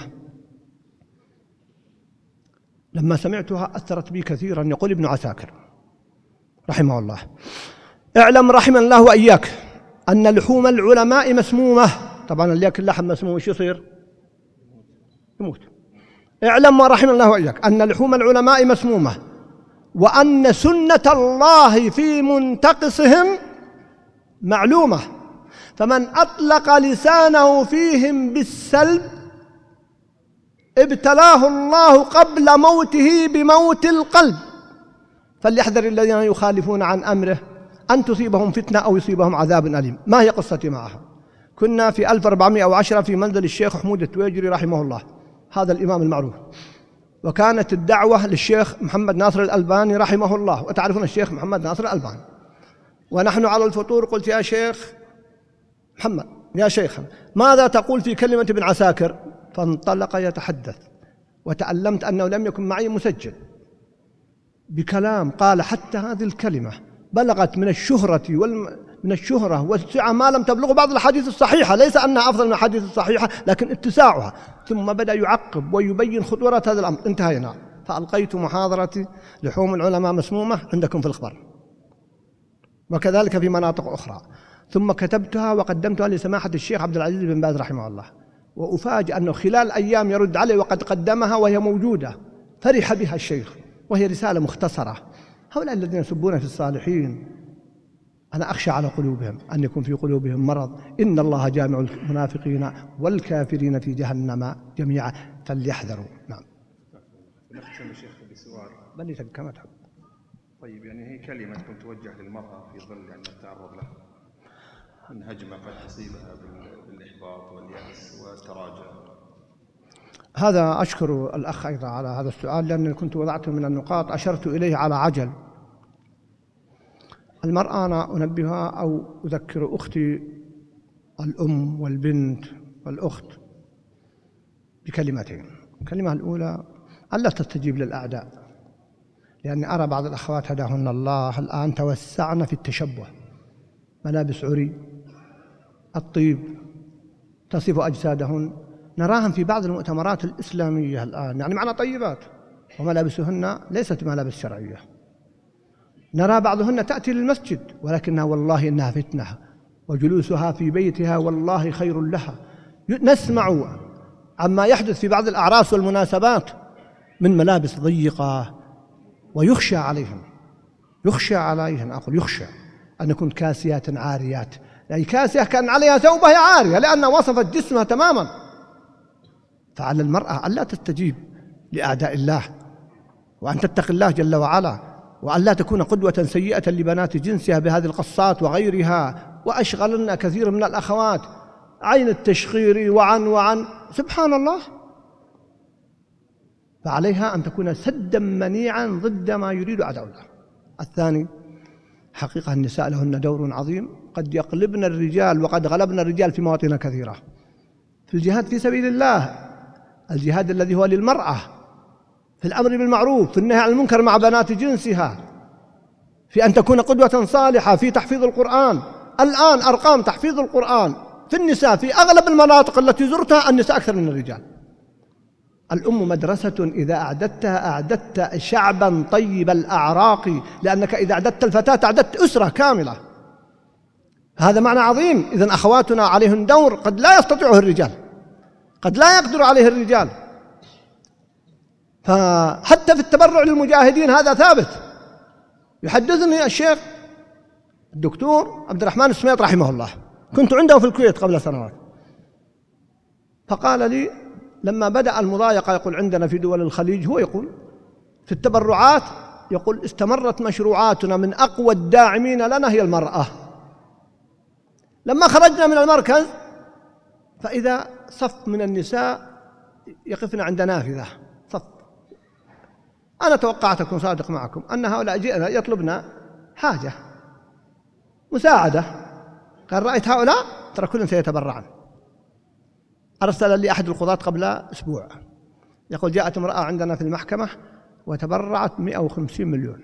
لما سمعتها أثرت بي كثيرا. يقول ابن عساكر رحمه الله: اعلم رحم الله وإياك أن لحوم العلماء مسمومة. طبعا اللي يأكل لحم مسموم وش يصير؟ يموت. اعلم ورحم الله وإياك أن لحوم العلماء مسمومة، وأن سنة الله في منتقصهم معلومة، فمن أطلق لسانه فيهم بالسلب ابتلاه الله قبل موته بموت القلب، فليحذر الذين يخالفون عن أمره أن تصيبهم فتنة أو يصيبهم عذاب أليم. ما هي قصتي معها؟ كنا في ألف وأربعمائة وعشرة في منزل الشيخ حمود التويجري رحمه الله، هذا الإمام المعروف، وكانت الدعوة للشيخ محمد ناصر الألباني رحمه الله، وتعرفون الشيخ محمد ناصر الألباني. ونحن على الفطور قلت: يا شيخ محمد، يا شيخ، ماذا تقول في كلمة ابن عساكر؟ فانطلق يتحدث، وتألمت أنه لم يكن معي مسجل بكلام قال حتى هذه الكلمة بلغت من الشهرة والم... من الشهرة والسعة ما لم تبلغ بعض الحديث الصحيحة، ليس أنها أفضل من الحديث الصحيحة لكن اتساعها. ثم بدأ يعقب ويبين خطورة هذا الأمر. انتهينا، فألقيت محاضرتي لحوم العلماء مسمومة عندكم في الخبر، وكذلك في مناطق أخرى. ثم كتبتها وقدمتها لسماحة الشيخ عبد العزيز بن باز رحمه الله، وأفاجأ أنه خلال أيام يرد عليه وقد قدمها وهي موجودة، فرح بها الشيخ، وهي رسالة مختصرة. هؤلاء الذين يسبون في الصالحين أنا أخشى على قلوبهم أن يكون في قلوبهم مرض. إن الله جامع المنافقين والكافرين في جهنم جميعا فليحذروا. نعم. نختم الشيخ بسؤال. بل كما تحب. طيب، يعني هي كلمة تكون توجه للمرأة في ظل أن تتعرض لها من هجمة قد تصيبها بالإحباط واليأس والتراجع. هذا أشكر الأخ أيضا على هذا السؤال، لأنني كنت وضعته من النقاط أشرت إليه على عجل. المرأة أنا أنبهها أو أذكر أختي الأم والبنت والأخت بكلمتين. الكلمة الأولى ألا تستجيب للأعداء، لأني أرى بعض الأخوات هداهن الله الآن توسعن في التشبه، ملابس عري، الطيب، تصف أجسادهن. نراهم في بعض المؤتمرات الإسلامية الآن يعني معنا طيبات وملابسهن ليست ملابس شرعية. نرى بعضهن تأتي للمسجد ولكنها والله إنها فتنة، وجلوسها في بيتها والله خير لها. نسمع عما يحدث في بعض الأعراس والمناسبات من ملابس ضيقة، ويخشى عليهم، يخشى عليهم أقول يخشى أن يكون كاسيات عاريات، يعني كاسية كان عليها ثوبة هي عارية لأنها وصفت جسمها تماما. فعلى المرأة ألا تستجيب لأعداء الله، وأن تتقي الله جل وعلا، وأن لا تكون قدوة سيئة لبنات جنسها بهذه القصات وغيرها وأشغلنا كثير من الأخوات عين التشخير وعن وعن سبحان الله. فعليها أن تكون سدا منيعا ضد ما يريد أعداء الله. الثاني حقيقة النساء لهن دور عظيم، قد يقلبن الرجال وقد غلبنا الرجال في مواطن كثيرة، في الجهاد في سبيل الله، الجهاد الذي هو للمرأة، في الأمر بالمعروف، في النهي عن المنكر مع بنات جنسها، في أن تكون قدوة صالحة، في تحفيظ القرآن. الآن أرقام تحفيظ القرآن في النساء في أغلب المناطق التي زرتها النساء أكثر من الرجال. الأم مدرسة إذا أعددتها أعددت شعبا طيب الأعراق، لأنك إذا أعددت الفتاة أعددت أسرة كاملة. هذا معنى عظيم. إذن أخواتنا عليهن دور قد لا يستطيعه الرجال، قد لا يقدر عليه الرجال. فحتى في التبرع للمجاهدين هذا ثابت. يحدثني الشيخ الدكتور عبد الرحمن السميط رحمه الله، كنت عنده في الكويت قبل سنوات، فقال لي لما بدأ المضايقة، يقول عندنا في دول الخليج، هو يقول في التبرعات، يقول استمرت مشروعاتنا من أقوى الداعمين لنا هي المرأة. لما خرجنا من المركز فإذا صف من النساء يقفن عند نافذة صف. أنا توقعت أكون صادق معكم أن هؤلاء جئنا يطلبنا حاجة مساعدة. قال رأيت هؤلاء ترى كلهم سيتبرعن. أرسل لي أحد القضاة قبل أسبوع يقول جاءت امرأة عندنا في المحكمة وتبرعت مئة وخمسين مليون،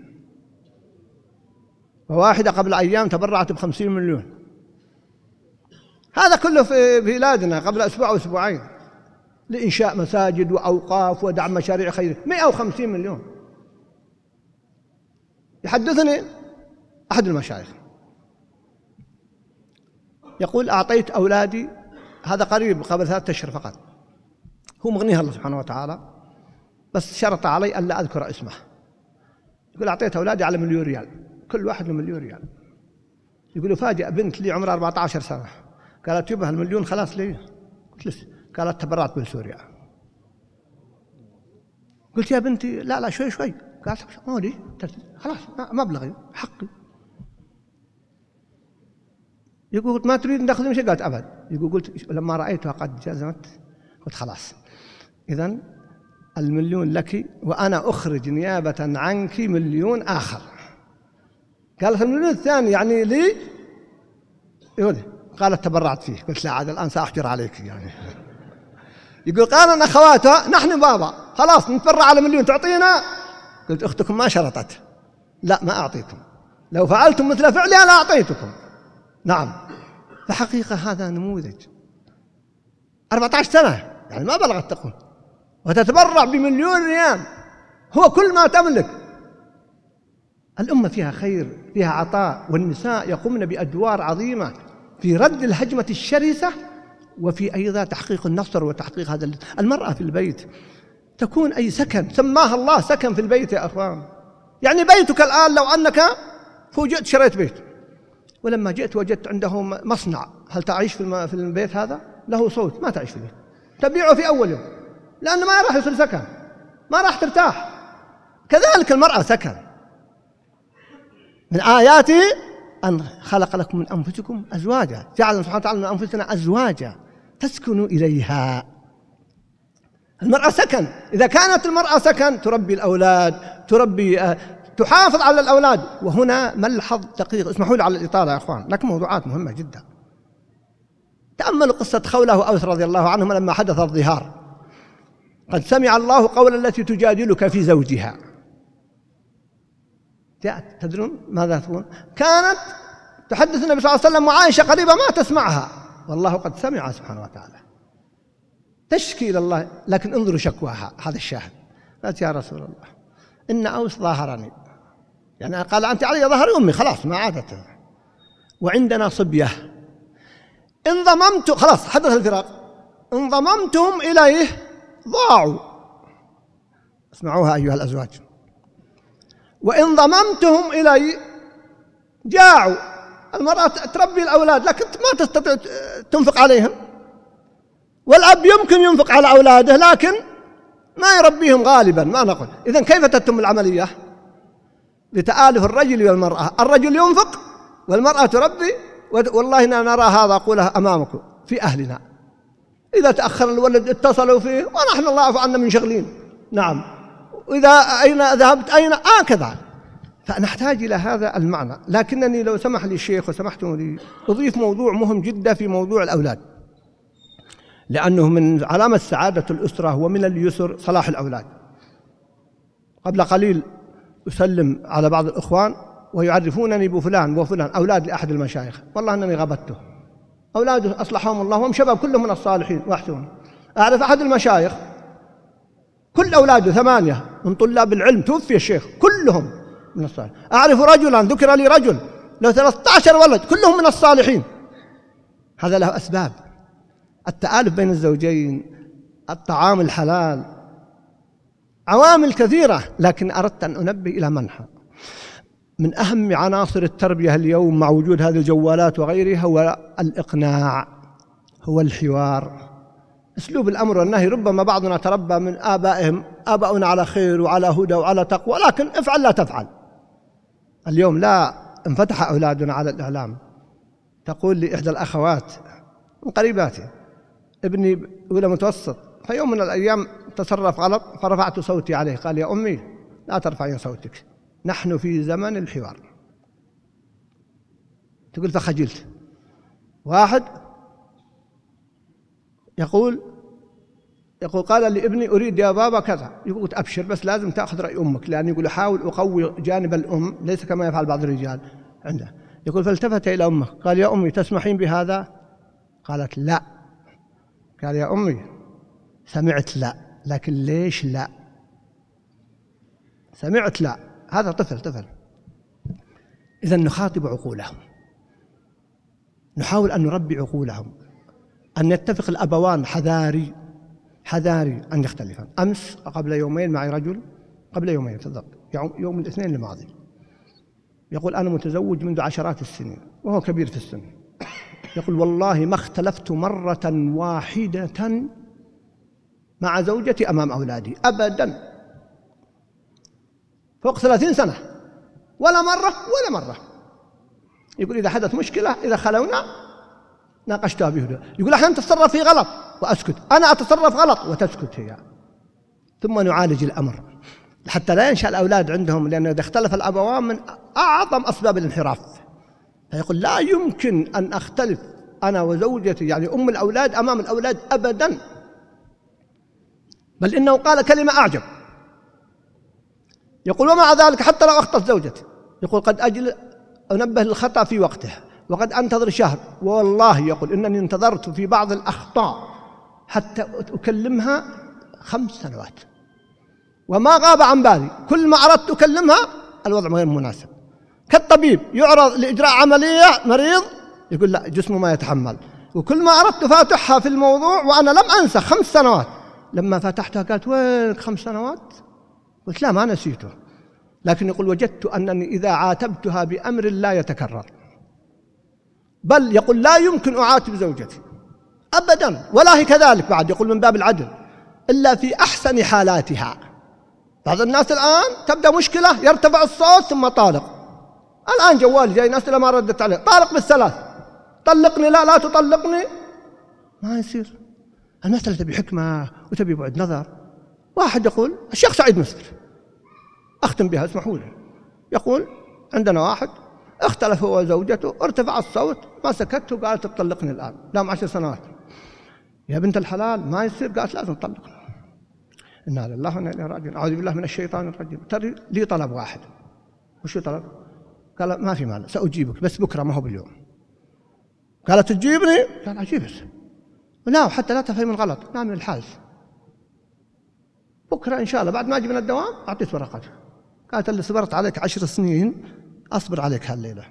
وواحدة قبل أيام تبرعت بخمسين مليون. هذا كله في بلادنا قبل أسبوع أو أسبوعين لإنشاء مساجد وأوقاف ودعم مشاريع خيرية. مئة وخمسين مليون. يحدثني أحد المشايخ يقول أعطيت أولادي، هذا قريب قبل ثلاثة أشهر فقط، هو مغنيها الله سبحانه وتعالى، بس شرط علي أن لا أذكر اسمه. يقول أعطيت أولادي على مليون ريال، كل واحد له مليون ريال. يقول فاجأ بنت لي عمرها أربعة عشر سنة، قالت يبه المليون خلاص لي؟ قلت لسه. قالت تبرعت من سوريا. قلت يا بنتي لا لا شوي شوي. قالت ما لي خلاص مبلغي حقي. يقول ما تريد ناخذ من شيء؟ قالت أبد. يقول قلت لما رأيتها قد جزمت قلت خلاص إذن المليون لك وأنا أخرج نيابة عنك مليون آخر. قالت المليون الثاني يعني لي؟ يقول قالت تبرعت فيه. قلت لا عاد الآن سأحجر عليك يعني. يقول قال أخواتها نحن بابا خلاص نتبرع على مليون تعطينا. قلت أختكم ما شرطت، لا ما أعطيكم، لو فعلتم مثل فعلي أنا أعطيتكم. نعم. فحقيقة هذا نموذج أربعة عشر سنة يعني ما بلغت تقول، وتتبرع بمليون ريال هو كل ما تملك. الأمة فيها خير، فيها عطاء، والنساء يقومن بأدوار عظيمة في رد الهجمة الشرسة وفي أيضا تحقيق النصر وتحقيق هذا. المرأة في البيت تكون أي سكن، سماها الله سكن في البيت يا أخوان. يعني بيتك الآن لو أنك فوجئت شريت بيت ولما جئت وجدت عنده مصنع، هل تعيش في البيت هذا؟ له صوت، ما تعيش في البيت، تبيعه في أول يوم لأنه ما راح يصير سكن، ما راح ترتاح. كذلك المرأة سكن. من آياته أن خلق لكم من أنفسكم أزواجا، جعل سبحانه وتعالى من أنفسنا أزواجا تسكنوا إليها. المرأة سكن. إذا كانت المرأة سكن تربي الأولاد، تربي أه تحافظ على الأولاد. وهنا ملحظ دقيق، اسمحوا لي على الإطالة يا أخوان، لكن موضوعات مهمة جدا. تأملوا قصة خولة وأوس رضي الله عنهما لما حدث الظهار. قد سمع الله قول التي تجادلك في زوجها. جاءت تدرون ماذا تقول؟ كانت تحدث النبي صلى الله عليه وسلم وعائشة قريبة ما تسمعها، والله قد سمع سبحانه وتعالى. تشكي إلى الله، لكن انظروا شكواها. هذا الشاهد. قالت يا رسول الله إن أوس ظاهرني، يعني قال أنت علي ظهر أمي خلاص ما عادت، وعندنا صبية إن ضممت، خلاص حدث الفراق، إن ضممتهم إليه ضاعوا. اسمعوها أيها الأزواج. وإن ضممتهم إلي جاعوا. المرأة تربي الأولاد لكن ما تستطيع تنفق عليهم، والأب يمكن ينفق على أولاده لكن ما يربيهم غالبا، ما نقول. إذن كيف تتم العملية؟ بتآلف الرجل والمرأة، الرجل ينفق والمرأة تربي والله إننا نرى هذا أقولها أمامكم في أهلنا، إذا تأخر الولد اتصلوا فيه ونحن الله يعفو عنا منشغلين، نعم، وإذا أين ذهبت أين هكذا آه فنحتاج إلى هذا المعنى. لكنني لو سمح لي الشيخ وسمحتم لي أضيف موضوع مهم جدا في موضوع الأولاد، لأنه من علامة سعادة الأسرة ومن اليسر صلاح الأولاد. قبل قليل أسلم على بعض الإخوان ويعرفونني بفلان وفلان أولاد لأحد المشايخ، والله أنني غبته، أولاده أصلحهم الله وهم شباب كلهم من الصالحين وأحسنهم. أعرف أحد المشايخ كل أولاده ثمانية من طلاب العلم، توفي الشيخ كلهم من الصالحين. أعرف رجلا ذكر لي رجل له ثلاثة عشر ولد كلهم من الصالحين. هذا له أسباب: التآلف بين الزوجين، الطعام الحلال، عوامل كثيرة. لكن أردت أن أنبه إلى منحى من أهم عناصر التربية اليوم مع وجود هذه الجوالات وغيرها هو الإقناع، هو الحوار، أسلوب الأمر والنهي. ربما بعضنا تربى من آبائهم، آباؤنا على خير وعلى هدى وعلى تقوى، لكن افعل لا تفعل. اليوم لا، انفتح أولادنا على الإعلام. تقول لي إحدى الأخوات من قريباتي ابني أولى متوسط، في يوم من الأيام تصرف غلط فرفعت صوتي عليه، قال يا أمي لا ترفعين صوتك، نحن في زمن الحوار. تقول فخجلت. واحد يقول يقول قال لي ابني أريد يا بابا كذا، يقول أبشر بس لازم تأخذ رأي أمك، لأن يقول أحاول أقوي جانب الأم ليس كما يفعل بعض الرجال عنده. يقول فالتفت إلى أمه قال يا أمي تسمحين بهذا؟ قالت لا. قال يا أمي سمعت لا، لكن ليش لا؟ سمعت لا. هذا طفل طفل. إذا نخاطب عقولهم، نحاول أن نربي عقولهم، أن يتفق الأبوان حذاري حذاري أن يختلفان. أمس قبل يومين معي رجل، قبل يومين بالضبط، يوم الاثنين الماضي، يقول أنا متزوج منذ عشرات السنين وهو كبير في السن. يقول والله ما اختلفت مرة واحدة مع زوجتي أمام أولادي أبدا، فوق ثلاثين سنة، ولا مرة ولا مرة. يقول إذا حدث مشكلة إذا خلونا ناقشتها بهدوء. يقول أحيانا تتصرف في غلط وأسكت، أنا أتصرف غلط وتسكت هي، ثم نعالج الأمر حتى لا ينشأ الأولاد عندهم، لأن إذا اختلف الأبوان من أعظم أسباب الانحراف. فيقول لا يمكن أن أختلف أنا وزوجتي يعني أم الأولاد أمام الأولاد أبدا، بل إنه قال كلمة أعجب. يقول ومع ذلك حتى لو أخطأت زوجتي، يقول قد أجل أنبه للخطأ في وقته وقد أنتظر شهر، والله يقول إنني انتظرت في بعض الأخطاء حتى أكلمها خمس سنوات وما غاب عن بالي. كل ما أردت أكلمها الوضع غير مناسب، كالطبيب يعرض لإجراء عملية مريض يقول لا جسمه ما يتحمل، وكل ما أردت فاتحها في الموضوع وأنا لم أنسى خمس سنوات. لما فتحتها قالت وينك خمس سنوات؟ قلت لا ما نسيته، لكن يقول وجدت أنني إذا عاتبتها بأمر لا يتكرر، بل يقول لا يمكن أعاتب زوجتي أبدا، ولا هي كذلك بعد، يقول من باب العدل، إلا في أحسن حالاتها. بعض الناس الآن تبدأ مشكلة يرتفع الصوت ثم طالق. الآن جوالي جاي ناس ما ردت عليه، طالق بالثلاث، طلقني لا لا تطلقني، ما يصير. المسألة تبي حكمة وتبي بعد نظر. واحد يقول الشيخ سعيد مسفر، أختم بها اسمحوا لي، يقول عندنا واحد اختلف هو وزوجته، ارتفع الصوت، ما سكت وقالت تطلقني الآن، دام عشر سنوات. يا بنت الحلال ما يصير، قالت لازم تطلقني. إنا لله وإنا إليه راجعون، أعوذ بالله من الشيطان الرجيم. ترى لي طلب واحد. وش طلب؟ قال ما في مانع سأجيبك بس بكرة ما هو باليوم. قالت تجيبني؟ قال أجيبك، لا حتى لا تفهم الغلط، نعمل الحال بكرة إن شاء الله بعد ما أجي من الدوام أعطيت ورقتك. قالت اللي صبرت عليك عشر سنين أصبر عليك هالليلة.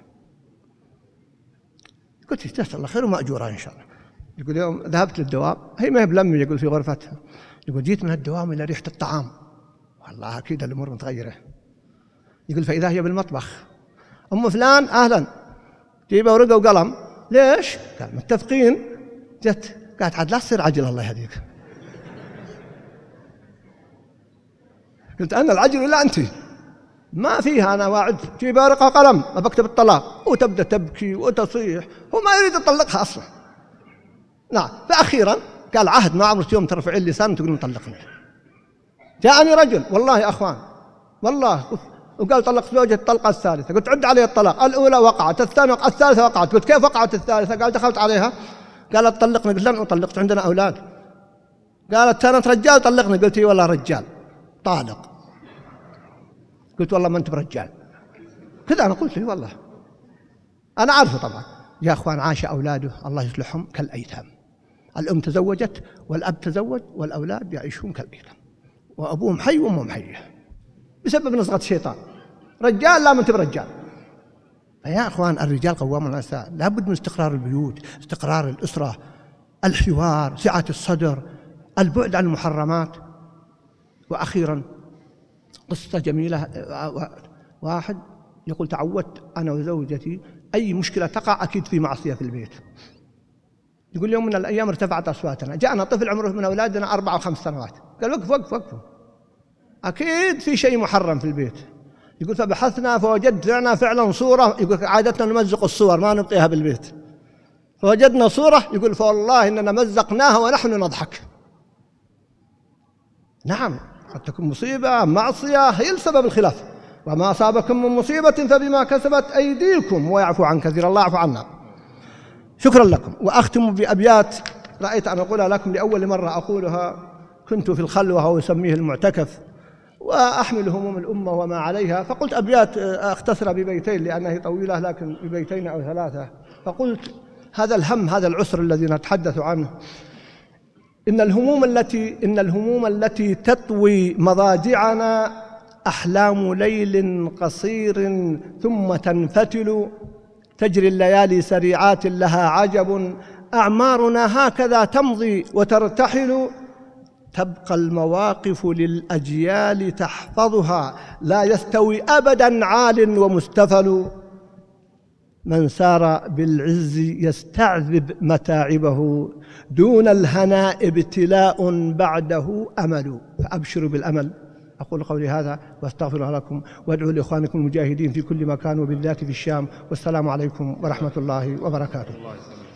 قلت جزاك الله خير ومأجورة إن شاء الله. يقول يوم ذهبت للدوام، هي ما هي بلمي، يقول في غرفتها، يقول جيت من الدوام إلى ريحة الطعام، والله أكيد الأمور متغيرة. يقول فإذا هي بالمطبخ، أم فلان أهلا، جيبه ورقة وقلم، ليش؟ قال متفقين. جت قالت عاد لا تصير عجل الله يهديك. قلت أنا العجل ولا أنت؟ ما فيها أنا واعد جيب ورقة وقلم ما بكتب الطلاق، وتبدأ تبكي وتصيح، هو ما يريد يطلقها أصلا. نعم. فأخيرا قال عهد ما عمرك يوم ترفع اللسان وتقول مطلقني. جاءني رجل والله يا أخوان والله وقال طلق زوجته الطلقة الثالثة، قلت عد عليه الطلاق، الأولى وقعت، الثانية وقعت، الثالثة وقعت. قلت كيف وقعت الثالثة؟ قال دخلت عليها قالت طلقني، قلت لن أطلقت عندنا أولاد. قالت كانت رجال طلقني، قلت اي والله رجال طالق. قلت والله ما أنت برجال كذا. أنا قلت لي والله أنا عارفه طبعا. يا أخوان عاش أولاده الله يصلحهم كالأيتام، الأم تزوجت والأب تزوج والأولاد يعيشون كالأيتام، وأبوهم حي وأمهم حية بسبب نزغة الشيطان. رجال لا ما أنت برجال. فيا أخوان الرجال قوامون على النساء، لابد من استقرار البيوت، استقرار الأسرة، الحوار، سعة الصدر، البعد عن المحرمات. وأخيرا قصة جميلة، واحد يقول تعودت أنا وزوجتي أي مشكلة تقع أكيد في معصية في البيت. يقول يوم من الأيام ارتفعت أصواتنا، جاءنا طفل عمره من أولادنا أربع أو خمس سنوات، قال وقف وقف وقف أكيد في شيء محرم في البيت. يقول فبحثنا فوجدنا فعلا صورة، يقول عادتنا نمزق الصور ما نبقيها بالبيت، فوجدنا صورة يقول فوالله إننا مزقناها ونحن نضحك. نعم قد تكون مصيبة معصية هي السبب الخلاف، وما أصابكم من مصيبة فبما كسبت أيديكم ويعفو عن كثير، الله يعفو عنا. شكرا لكم. وأختم بأبيات رأيت أن أقولها لكم لأول مرة أقولها، كنت في الخلوة ويسميه المعتكف وأحمل هموم الأمة وما عليها، فقلت أبيات أختصر ببيتين لأنها طويلة لكن ببيتين أو ثلاثة. فقلت هذا الهم هذا العسر الذي نتحدث عنه، إن الهموم التي إن الهموم التي تطوي مضاجعنا أحلام ليل قصير ثم تنفتل، تجري الليالي سريعات لها عجب، أعمارنا هكذا تمضي وترتحل، تبقى المواقف للأجيال تحفظها، لا يستوي أبدا عال ومستفل، من سار بالعز يستعذب متاعبه، دون الهناء ابتلاء بعده أمل، فأبشروا بالأمل. أقول قولي هذا واستغفر الله لكم، وادعوا لإخوانكم المجاهدين في كل مكان وبالذات في الشام، والسلام عليكم ورحمة الله وبركاته.